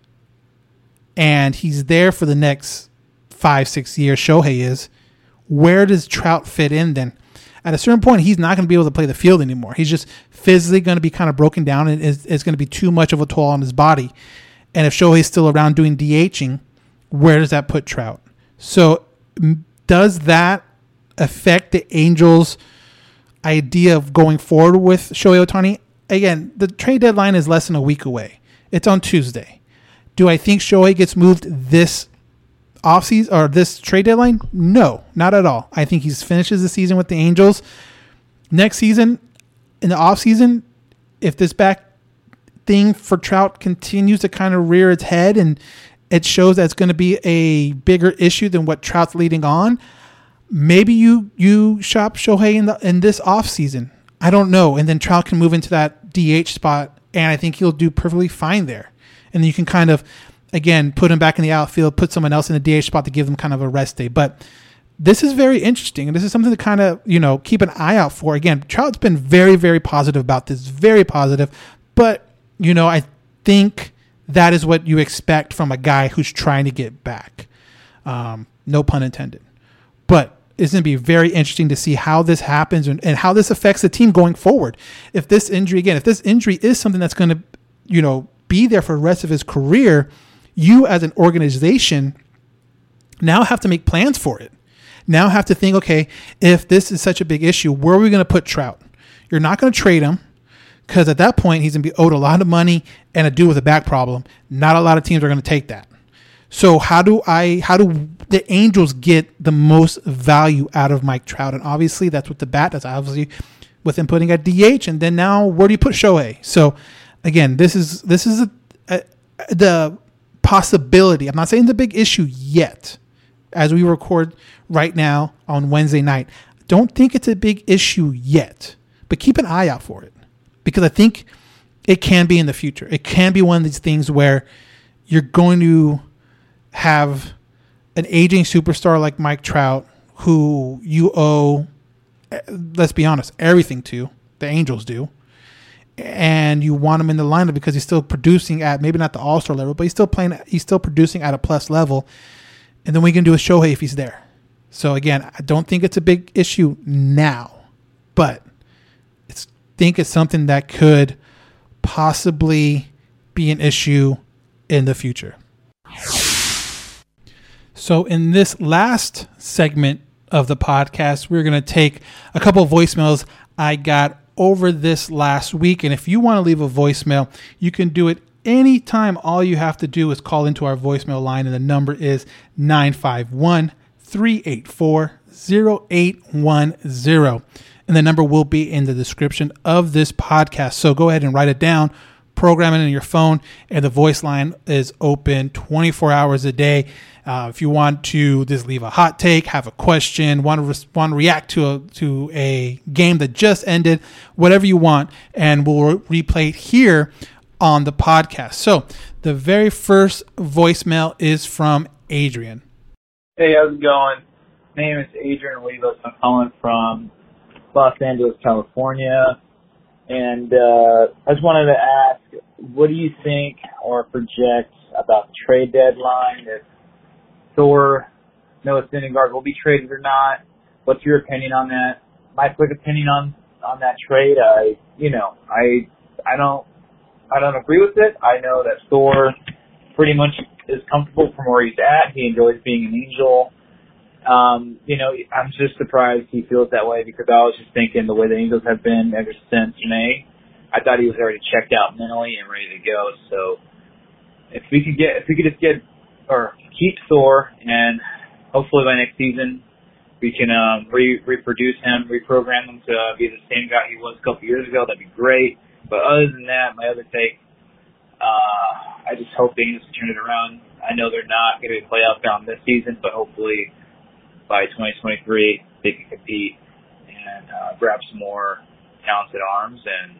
and he's there for the next 5-6 years, Shohei is, where does Trout fit in then? At a certain point, he's not going to be able to play the field anymore. He's just physically going to be kind of broken down, and it's going to be too much of a toll on his body. And if Shohei's still around doing DHing, where does that put Trout? So does that affect the Angels' idea of going forward with Shohei Ohtani? Again, the trade deadline is less than a week away. It's on Tuesday. Do I think Shohei gets moved this offseason or this trade deadline? No, not at all. I think he finishes the season with the Angels. Next season, in the offseason, if this back thing for Trout continues to kind of rear its head and it shows that it's going to be a bigger issue than what Trout's leading on, maybe you shop Shohei in this offseason. I don't know. And then Trout can move into that DH spot, and I think he'll do perfectly fine there. And then you can kind of, again, put him back in the outfield, put someone else in the DH spot to give them kind of a rest day. But this is very interesting, and this is something to kind of, keep an eye out for. Again, Trout's been very, very positive about this, very positive. But, I think that is what you expect from a guy who's trying to get back. No pun intended. But it's going to be very interesting to see how this happens and how this affects the team going forward. If this injury is something that's going to, be there for the rest of his career, you as an organization now have to make plans for it. Now have to think, okay, if this is such a big issue, where are we going to put Trout? You're not going to trade him because at that point he's going to be owed a lot of money and a dude with a back problem. Not a lot of teams are going to take that. So how do the Angels get the most value out of Mike Trout? And obviously that's with the bat. That's obviously with him putting at DH. And then now where do you put Shohei? So again, this is the possibility. I'm not saying the big issue yet as we record right now on Wednesday night. Don't think it's a big issue yet, but keep an eye out for it because I think it can be in the future. It can be one of these things where you're going to have an aging superstar like Mike Trout who you owe, let's be honest, everything to. The Angels do. And you want him in the lineup because he's still producing at maybe not the all-star level, but he's still producing at a plus level. And then we can do a Shohei if he's there. So again, I don't think it's a big issue now, but I think it's something that could possibly be an issue in the future. So in this last segment of the podcast, we're going to take a couple of voicemails I got over this last week. And if you want to leave a voicemail, you can do it anytime. All you have to do is call into our voicemail line, and the number is 951-384-0810. And the number will be in the description of this podcast. So go ahead and write it down, program it in your phone, and the voice line is open 24 hours a day. If you want to just leave a hot take, have a question, want to react to a game that just ended, whatever you want, and we'll replay it here on the podcast. So the very first voicemail is from Adrian. Hey, how's it going? My name is Adrian Olivos. I'm calling from Los Angeles, California. And I just wanted to ask, what do you think or project about the trade deadline? If Thor, Noah Syndergaard will be traded or not? What's your opinion on that? My quick opinion on that trade, I don't agree with it. I know that Thor pretty much is comfortable from where he's at. He enjoys being an Angel. I'm just surprised he feels that way because I was just thinking the way the Angels have been ever since May, I thought he was already checked out mentally and ready to go. So if we could just keep Thor and hopefully by next season we can reproduce him, reprogram him to be the same guy he was a couple years ago. That'd be great. But other than that, my other take, I just hope the Angels can turn it around. I know they're not going to be playoff bound this season, but hopefully by 2023 they can compete and grab some more talented arms and,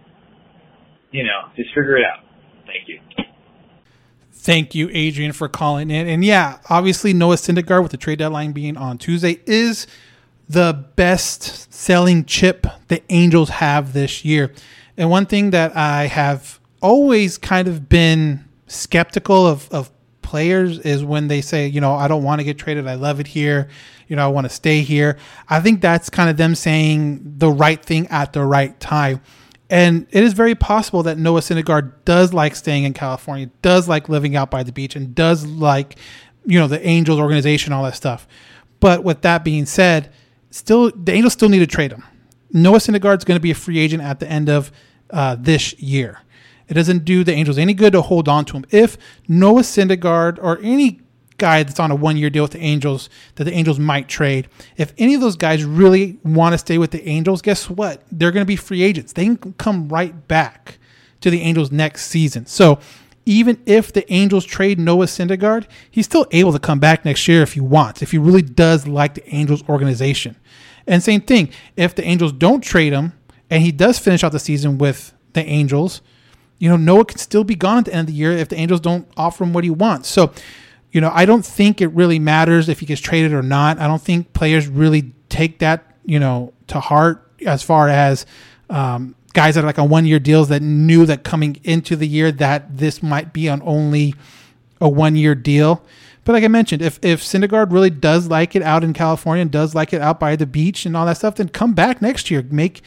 just figure it out. Thank you. Thank you, Adrian, for calling in. And yeah, obviously Noah Syndergaard, with the trade deadline being on Tuesday, is the best selling chip the Angels have this year. And one thing that I have always kind of been skeptical of players is when they say, I don't want to get traded. I love it here. I want to stay here. I think that's kind of them saying the right thing at the right time. And it is very possible that Noah Syndergaard does like staying in California, does like living out by the beach, and does like, the Angels organization, all that stuff. But with that being said, the Angels still need to trade him. Noah Syndergaard is going to be a free agent at the end of this year. It doesn't do the Angels any good to hold on to him. If Noah Syndergaard or any guy that's on a 1-year deal with the Angels that the Angels might trade, if any of those guys really want to stay with the Angels, guess what? They're going to be free agents. They can come right back to the Angels next season. So even if the Angels trade Noah Syndergaard, he's still able to come back next year if he wants, if he really does like the Angels organization. And same thing, if the Angels don't trade him and he does finish out the season with the Angels, Noah can still be gone at the end of the year if the Angels don't offer him what he wants. So, I don't think it really matters if he gets traded or not. I don't think players really take that, to heart as far as guys that are like on 1-year deals that knew that coming into the year that this might be on only a 1-year deal. But like I mentioned, if Syndergaard really does like it out in California and does like it out by the beach and all that stuff, then come back next year. Make,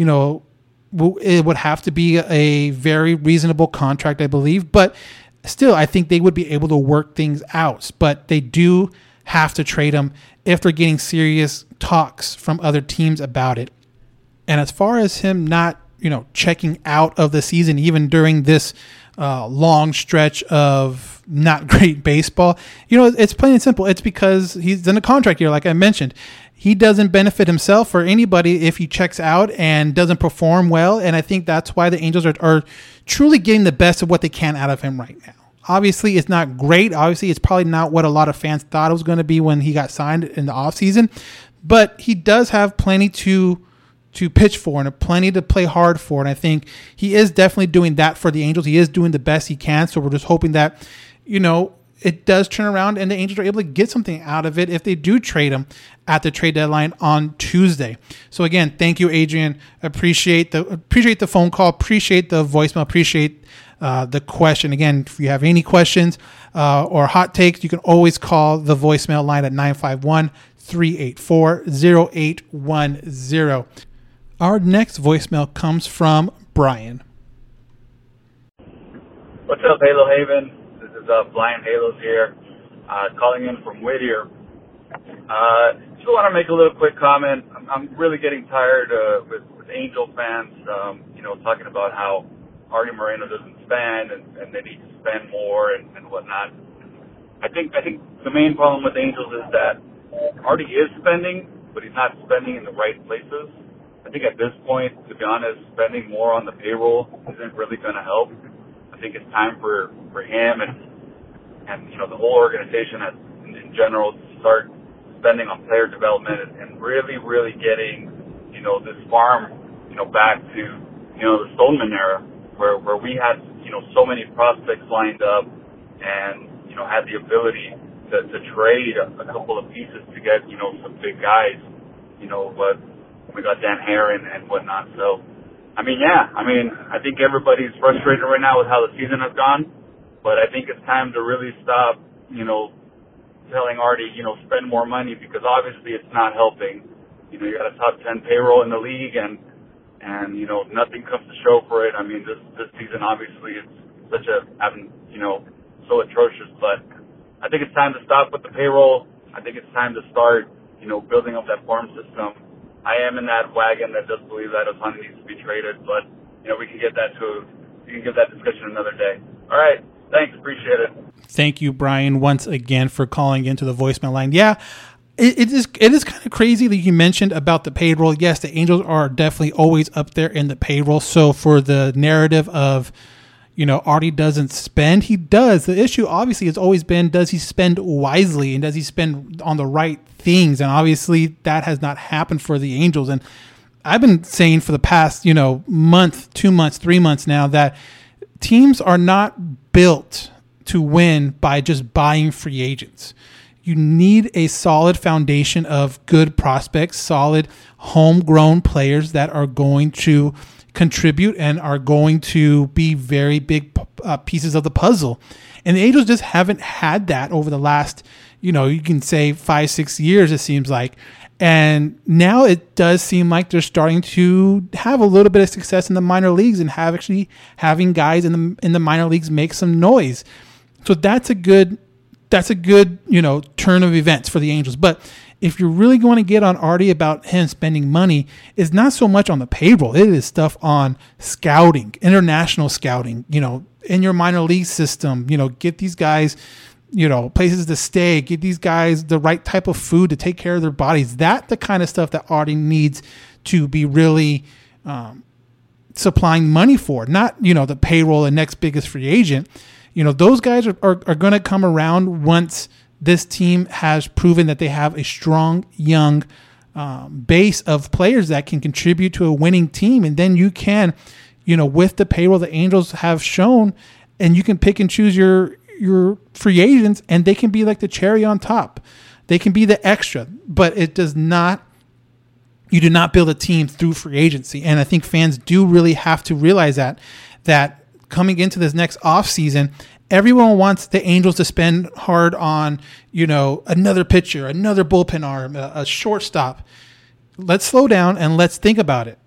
it would have to be a very reasonable contract, I believe. But still, I think they would be able to work things out. But they do have to trade him if they're getting serious talks from other teams about it. And as far as him not, checking out of the season, even during this long stretch of not great baseball, it's plain and simple. It's because he's in a contract year, like I mentioned. He doesn't benefit himself or anybody if he checks out and doesn't perform well. And I think that's why the Angels are truly getting the best of what they can out of him right now. Obviously, it's not great. Obviously, it's probably not what a lot of fans thought it was going to be when he got signed in the offseason. But he does have plenty to pitch for and plenty to play hard for. And I think he is definitely doing that for the Angels. He is doing the best he can. So we're just hoping that, it does turn around and the Angels are able to get something out of it if they do trade him at the trade deadline on Tuesday. So again, thank you, Adrian. Appreciate the phone call. Appreciate the voicemail. Appreciate the question. Again, if you have any questions or hot takes, you can always call the voicemail line at 951-384-0810. Our next voicemail comes from Brian. What's up, Halo Haven? This is Brian Halos here, calling in from Whittier. Just want to make a little quick comment. I'm really getting tired with Angel fans, talking about how Artie Moreno doesn't spend and they need to spend more and whatnot. I think the main problem with Angels is that Artie is spending, but he's not spending in the right places. I think at this point, to be honest, spending more on the payroll isn't really going to help. I think it's time for him and the whole organization in general to start spending on player development and really, really getting, this farm, back to, the Stoneman era where we had, so many prospects lined up and, had the ability to trade a couple of pieces to get, some big guys, but we got Dan Herron and whatnot. So, I think everybody's frustrated right now with how the season has gone, but I think it's time to really stop, telling Artie, spend more money because obviously it's not helping. You got a top 10 payroll in the league and nothing comes to show for it. This season obviously it's so atrocious, but I think it's time to stop with the payroll. I think it's time to start, building up that farm system. I am in that wagon that does believe that Ohtani needs to be traded, but we can get that discussion another day. All right, Thanks, appreciate it. Thank you, Brian, once again for calling into the voicemail line. Yeah, it is kind of crazy that you mentioned about the payroll. Yes, the Angels are definitely always up there in the payroll. So for the narrative of, Artie doesn't spend, he does. The issue obviously has always been, does he spend wisely and does he spend on the right things? And obviously that has not happened for the Angels. And I've been saying for the past, month, 2 months, 3 months now that teams are not built to win by just buying free agents. You need a solid foundation of good prospects, solid homegrown players that are going to contribute and are going to be very big pieces of the puzzle. And the Angels just haven't had that over the last, you can say 5-6 years, it seems like. And now it does seem like they're starting to have a little bit of success in the minor leagues and having guys in the minor leagues make some noise. So that's a good, turn of events for the Angels. But if you're really going to get on Artie about him spending money, it's not so much on the payroll. It is stuff on scouting, international scouting, in your minor league system, get these guys, places to stay, get these guys the right type of food to take care of their bodies. That's the kind of stuff that Artie needs to be really supplying money for, not, the payroll and next biggest free agent. Those guys are going to come around once this team has proven that they have a strong, young base of players that can contribute to a winning team. And then you can, with the payroll the Angels have shown, and you can pick and choose your free agents, and they can be like the cherry on top. They can be the extra, but you do not build a team through free agency. And I think fans do really have to realize that coming into this next offseason, everyone wants the Angels to spend hard on, another pitcher, another bullpen arm, a shortstop. Let's slow down and let's think about it.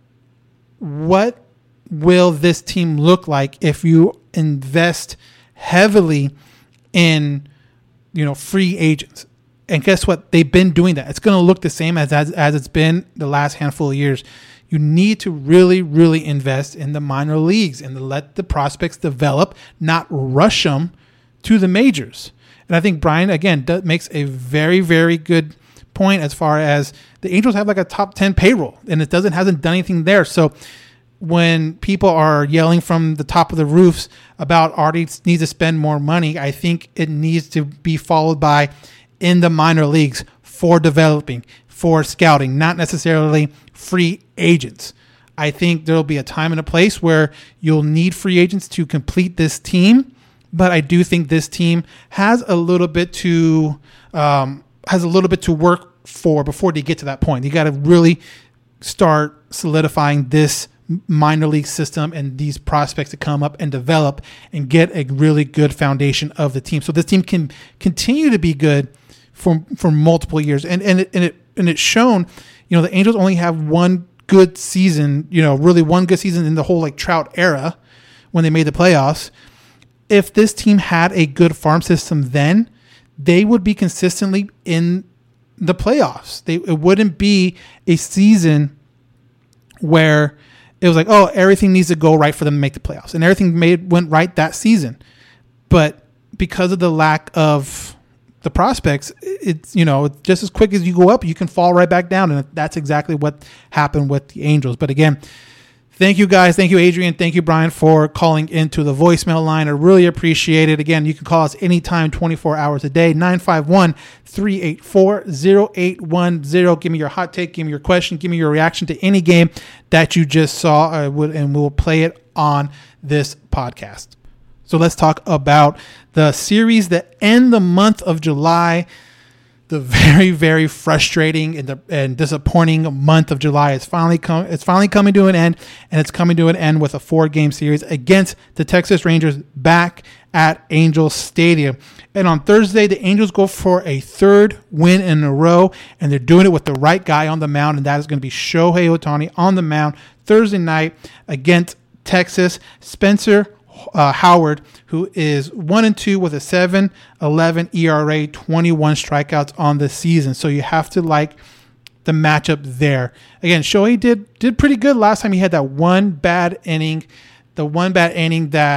What will this team look like if you invest heavily in, free agents? And guess what? They've been doing that. It's going to look the same as it's been the last handful of years. You need to really, really invest in the minor leagues and let the prospects develop, not rush them to the majors. And I think Brian, again, makes a very, very good point as far as the Angels have like a top 10 payroll, and it hasn't done anything there. So when people are yelling from the top of the roofs about Artie needs to spend more money, I think it needs to be followed by in the minor leagues for developing, for scouting, not necessarily free agents. I think there'll be a time and a place where you'll need free agents to complete this team, but I do think this team has a little bit to work for before they get to that point. You got to really start solidifying this minor league system and these prospects to come up and develop and get a really good foundation of the team, so this team can continue to be good for multiple years. And it's shown, the Angels only have one good season, really one good season in the whole Trout era when they made the playoffs. If this team had a good farm system then, they would be consistently in the playoffs. It wouldn't be a season where it was like, oh, everything needs to go right for them to make the playoffs. And everything went right that season. But because of the lack of the prospects, it's, just as quick as you go up, you can fall right back down. And that's exactly what happened with the Angels. But again, thank you guys. Thank you, Adrian. Thank you, Brian, for calling into the voicemail line. I really appreciate it. Again, you can call us anytime, 24 hours a day, 951-384-0810. Give me your hot take. Give me your question. Give me your reaction to any game that you just saw, and we'll play it on this podcast. So let's talk about the series that end the month of July. The very, very frustrating and disappointing month of July is finally coming to an end, and it's coming to an end with a 4-game series against the Texas Rangers back at Angel Stadium. And on Thursday, the Angels go for a third win in a row, and they're doing it with the right guy on the mound, and that is going to be Shohei Ohtani on the mound Thursday night against Texas. Spencer Howard, who is 1-2 with a 7.11 ERA, 21 strikeouts on the season. So you have to like the matchup there. Again, Shohei did pretty good last time. He had that one bad inning, that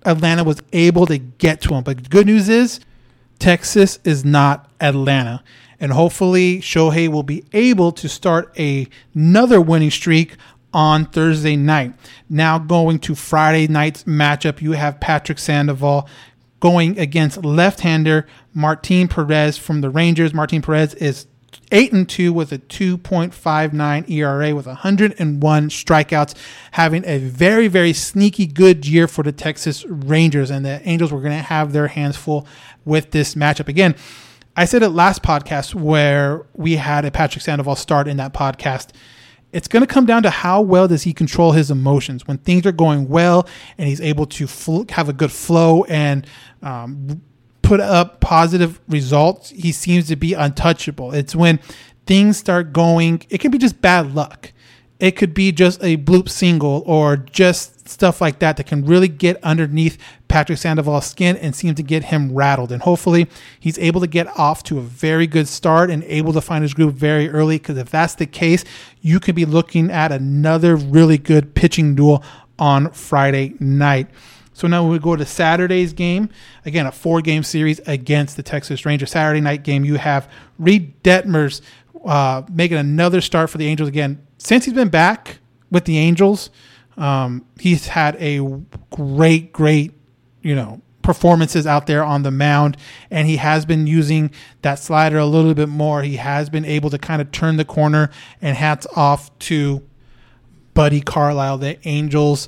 Atlanta was able to get to him. But the good news is Texas is not Atlanta. And hopefully Shohei will be able to start another winning streak on Thursday night. Now going to Friday night's matchup, you have Patrick Sandoval going against left-hander Martin Perez from the Rangers. Martin Perez is 8-2 with a 2.59 ERA with 101 strikeouts, having a very, very sneaky good year for the Texas Rangers. And the Angels were going to have their hands full with this matchup. Again, I said it last podcast where we had a Patrick Sandoval start in that podcast. It's going to come down to how well does he control his emotions. When things are going well and he's able to have a good flow and put up positive results, he seems to be untouchable. It's when things start going, it can be just bad luck. It could be just a bloop single or just stuff like that that can really get underneath Patrick Sandoval's skin and seem to get him rattled. And hopefully he's able to get off to a very good start and able to find his groove very early, because if that's the case, you could be looking at another really good pitching duel on Friday night. So now we go to Saturday's game. Again, a 4-game series against the Texas Rangers. Saturday night game, you have Reed Detmers making another start for the Angels again. Since he's been back with the Angels, he's had a great, performances out there on the mound, and he has been using that slider a little bit more. He has been able to kind of turn the corner, and hats off to Buddy Carlisle, the Angels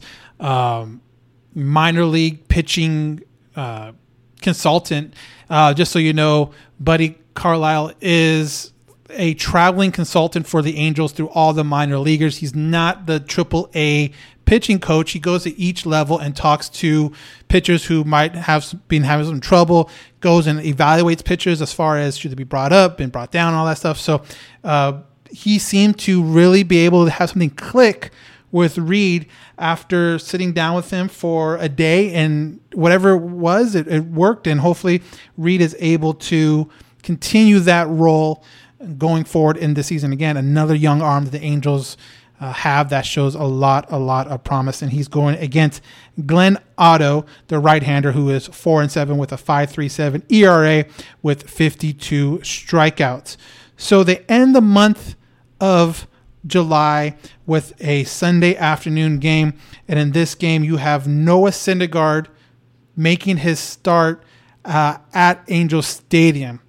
minor league pitching consultant. Just so you know, Buddy Carlisle is a traveling consultant for the Angels through all the minor leaguers. He's not the AAA pitching coach. He goes to each level and talks to pitchers who might have been having some trouble, goes and evaluates pitchers as far as should they be brought up and brought down, all that stuff. So he seemed to really be able to have something click with Reed after sitting down with him for a day, and whatever it was, it worked. And hopefully Reed is able to continue that role going forward in this season. Again, another young arm that the Angels have that shows a lot of promise. And he's going against Glenn Otto, the right-hander, who is 4-7 with a 5.37 ERA with 52 strikeouts. So they end the month of July with a Sunday afternoon game. And in this game, you have Noah Syndergaard making his start at Angel Stadium.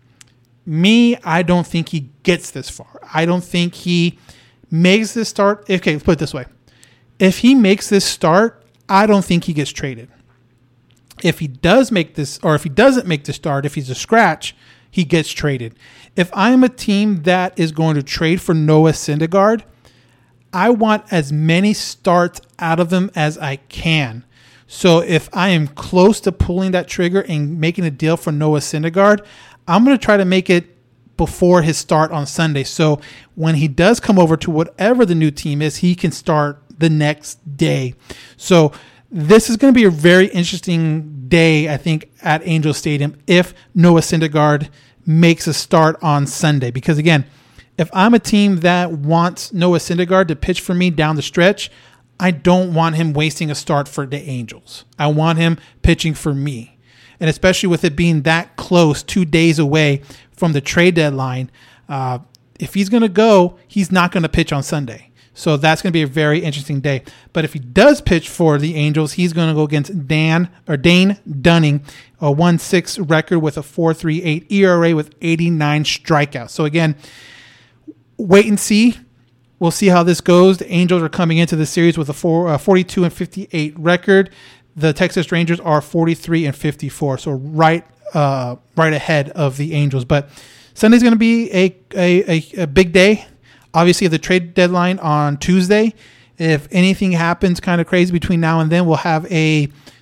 I don't think he gets this far. I don't think he makes this start. Okay, let's put it this way. If he makes this start, I don't think he gets traded. If he does make this, or if he doesn't make the start, if he's a scratch, he gets traded. If I'm a team that is going to trade for Noah Syndergaard, I want as many starts out of him as I can. So if I am close to pulling that trigger and making a deal for Noah Syndergaard, I'm going to try to make it before his start on Sunday. So when he does come over to whatever the new team is, he can start the next day. So this is going to be a very interesting day, I think, at Angel Stadium if Noah Syndergaard makes a start on Sunday. Because again, if I'm a team that wants Noah Syndergaard to pitch for me down the stretch, I don't want him wasting a start for the Angels. I want him pitching for me. And especially with it being that close, 2 days away from the trade deadline, if he's going to go, he's not going to pitch on Sunday. So that's going to be a very interesting day. But if he does pitch for the Angels, he's going to go against Dane Dunning, a 1.6 record with a 4.38 ERA with 89 strikeouts. So again, wait and see. We'll see how this goes. The Angels are coming into the series with a 42-58 record. The Texas Rangers are 43-54, so right ahead of the Angels. But Sunday's going to be a big day. Obviously, the trade deadline on Tuesday. If anything happens kind of crazy between now and then, we'll have a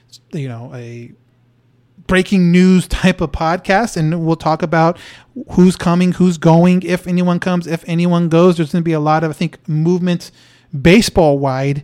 breaking news type of podcast, and we'll talk about who's coming, who's going, if anyone comes, if anyone goes. There's going to be a lot of, I think, movement baseball wide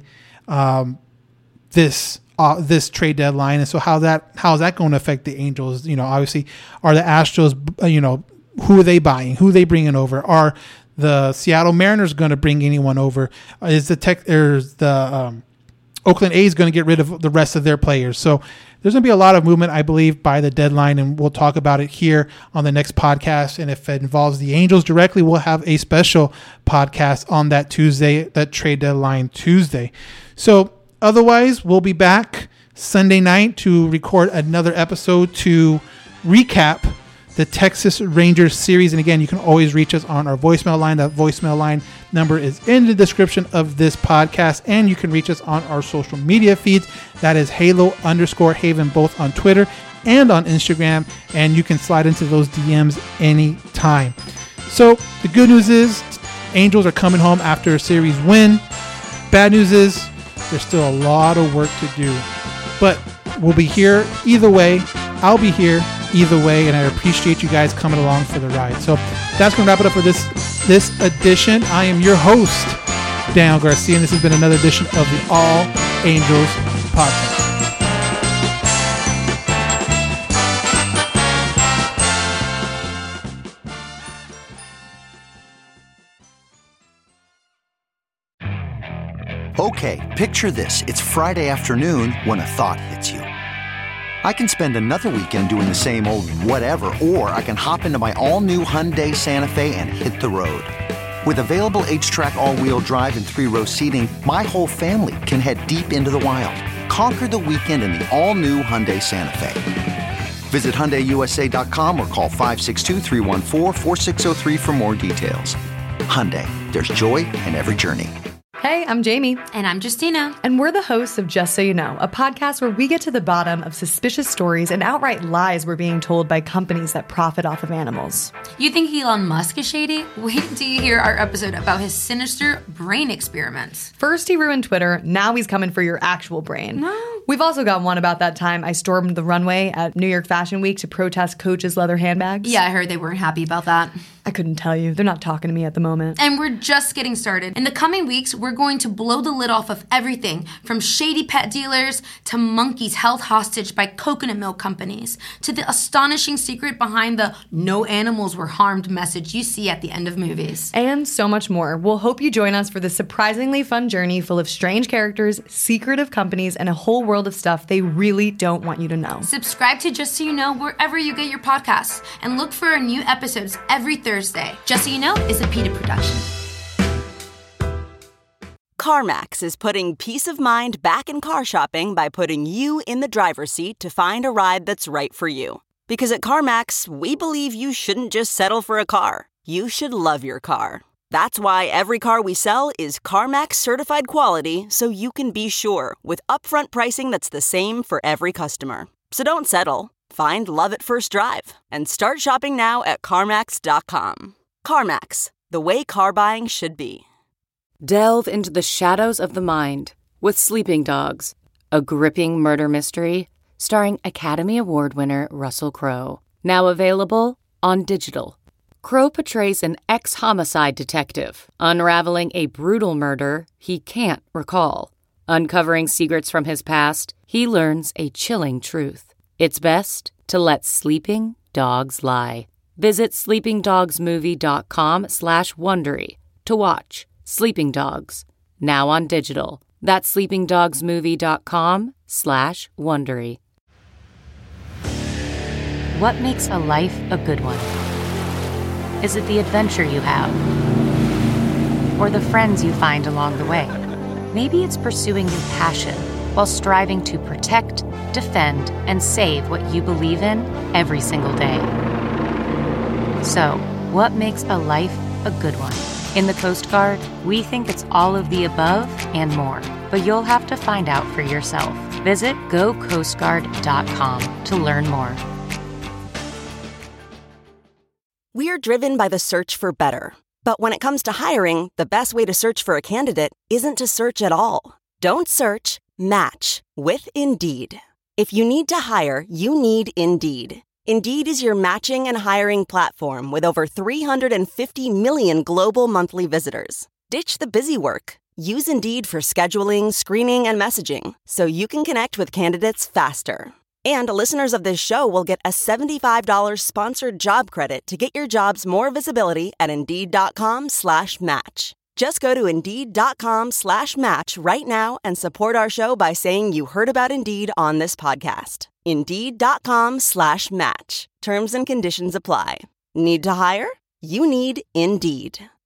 this trade deadline, and so how is that going to affect the Angels? Obviously, are the Astros, who are they buying? Who are they bringing over? Are the Seattle Mariners going to bring anyone over? Is the Oakland A's going to get rid of the rest of their players. So there's going to be a lot of movement, I believe, by the deadline, and we'll talk about it here on the next podcast. And if it involves the Angels directly, we'll have a special podcast on that Tuesday, that trade deadline Tuesday. So otherwise, we'll be back Sunday night to record another episode to recap the Texas Rangers series. And again, you can always reach us on our voicemail line. That voicemail line number is in the description of this podcast, and you can reach us on our social media feeds. That is Halo_Haven, both on Twitter and on Instagram, and you can slide into those DMs anytime. So the good news is Angels are coming home after a series win. Bad news is there's still a lot of work to do, but we'll be here either way. I'll be here either way, and I appreciate you guys coming along for the ride. So that's going to wrap it up for this edition. I am your host, Daniel Garcia, and this has been another edition of the All Angels Podcast. Okay, picture this. It's Friday afternoon when a thought hits you. I can spend another weekend doing the same old whatever, or I can hop into my all-new Hyundai Santa Fe and hit the road. With available H-Track all-wheel drive and 3-row seating, my whole family can head deep into the wild. Conquer the weekend in the all-new Hyundai Santa Fe. Visit HyundaiUSA.com or call 562-314-4603 for more details. Hyundai, there's joy in every journey. Hey, I'm Jamie. And I'm Justina. And we're the hosts of Just So You Know, a podcast where we get to the bottom of suspicious stories and outright lies we're being told by companies that profit off of animals. You think Elon Musk is shady? Wait until you hear our episode about his sinister brain experiments. First he ruined Twitter, now he's coming for your actual brain. No. We've also got one about that time I stormed the runway at New York Fashion Week to protest Coach's leather handbags. Yeah, I heard they weren't happy about that. I couldn't tell you. They're not talking to me at the moment. And we're just getting started. In the coming weeks, we're going to blow the lid off of everything from shady pet dealers to monkeys held hostage by coconut milk companies to the astonishing secret behind the "no animals were harmed" message you see at the end of movies. And so much more. We'll hope you join us for this surprisingly fun journey full of strange characters, secretive companies, and a whole world of stuff they really don't want you to know. Subscribe to Just So You Know wherever you get your podcasts and look for our new episodes every Thursday. Just So You Know is a PETA production. CarMax is putting peace of mind back in car shopping by putting you in the driver's seat to find a ride that's right for you. Because at CarMax, we believe you shouldn't just settle for a car. You should love your car. That's why every car we sell is CarMax certified quality, so you can be sure with upfront pricing that's the same for every customer. So don't settle. Find love at first drive and start shopping now at CarMax.com. CarMax, the way car buying should be. Delve into the shadows of the mind with Sleeping Dogs, a gripping murder mystery starring Academy Award winner Russell Crowe. Now available on digital. Crowe portrays an ex-homicide detective unraveling a brutal murder he can't recall. Uncovering secrets from his past, he learns a chilling truth. It's best to let sleeping dogs lie. Visit sleepingdogsmovie.com/Wondery to watch Sleeping Dogs, now on digital. That's sleepingdogsmovie.com/Wondery. What makes a life a good one? Is it the adventure you have? Or the friends you find along the way? Maybe it's pursuing your passion while striving to protect, defend, and save what you believe in every single day. So, what makes a life a good one? In the Coast Guard, we think it's all of the above and more, but you'll have to find out for yourself. Visit GoCoastGuard.com to learn more. We're driven by the search for better. But when it comes to hiring, the best way to search for a candidate isn't to search at all. Don't search, match with Indeed. If you need to hire, you need Indeed. Indeed is your matching and hiring platform with over 350 million global monthly visitors. Ditch the busy work. Use Indeed for scheduling, screening, and messaging so you can connect with candidates faster. And listeners of this show will get a $75 sponsored job credit to get your jobs more visibility at Indeed.com/match. Just go to Indeed.com/match right now and support our show by saying you heard about Indeed on this podcast. Indeed.com/match. Terms and conditions apply. Need to hire? You need Indeed.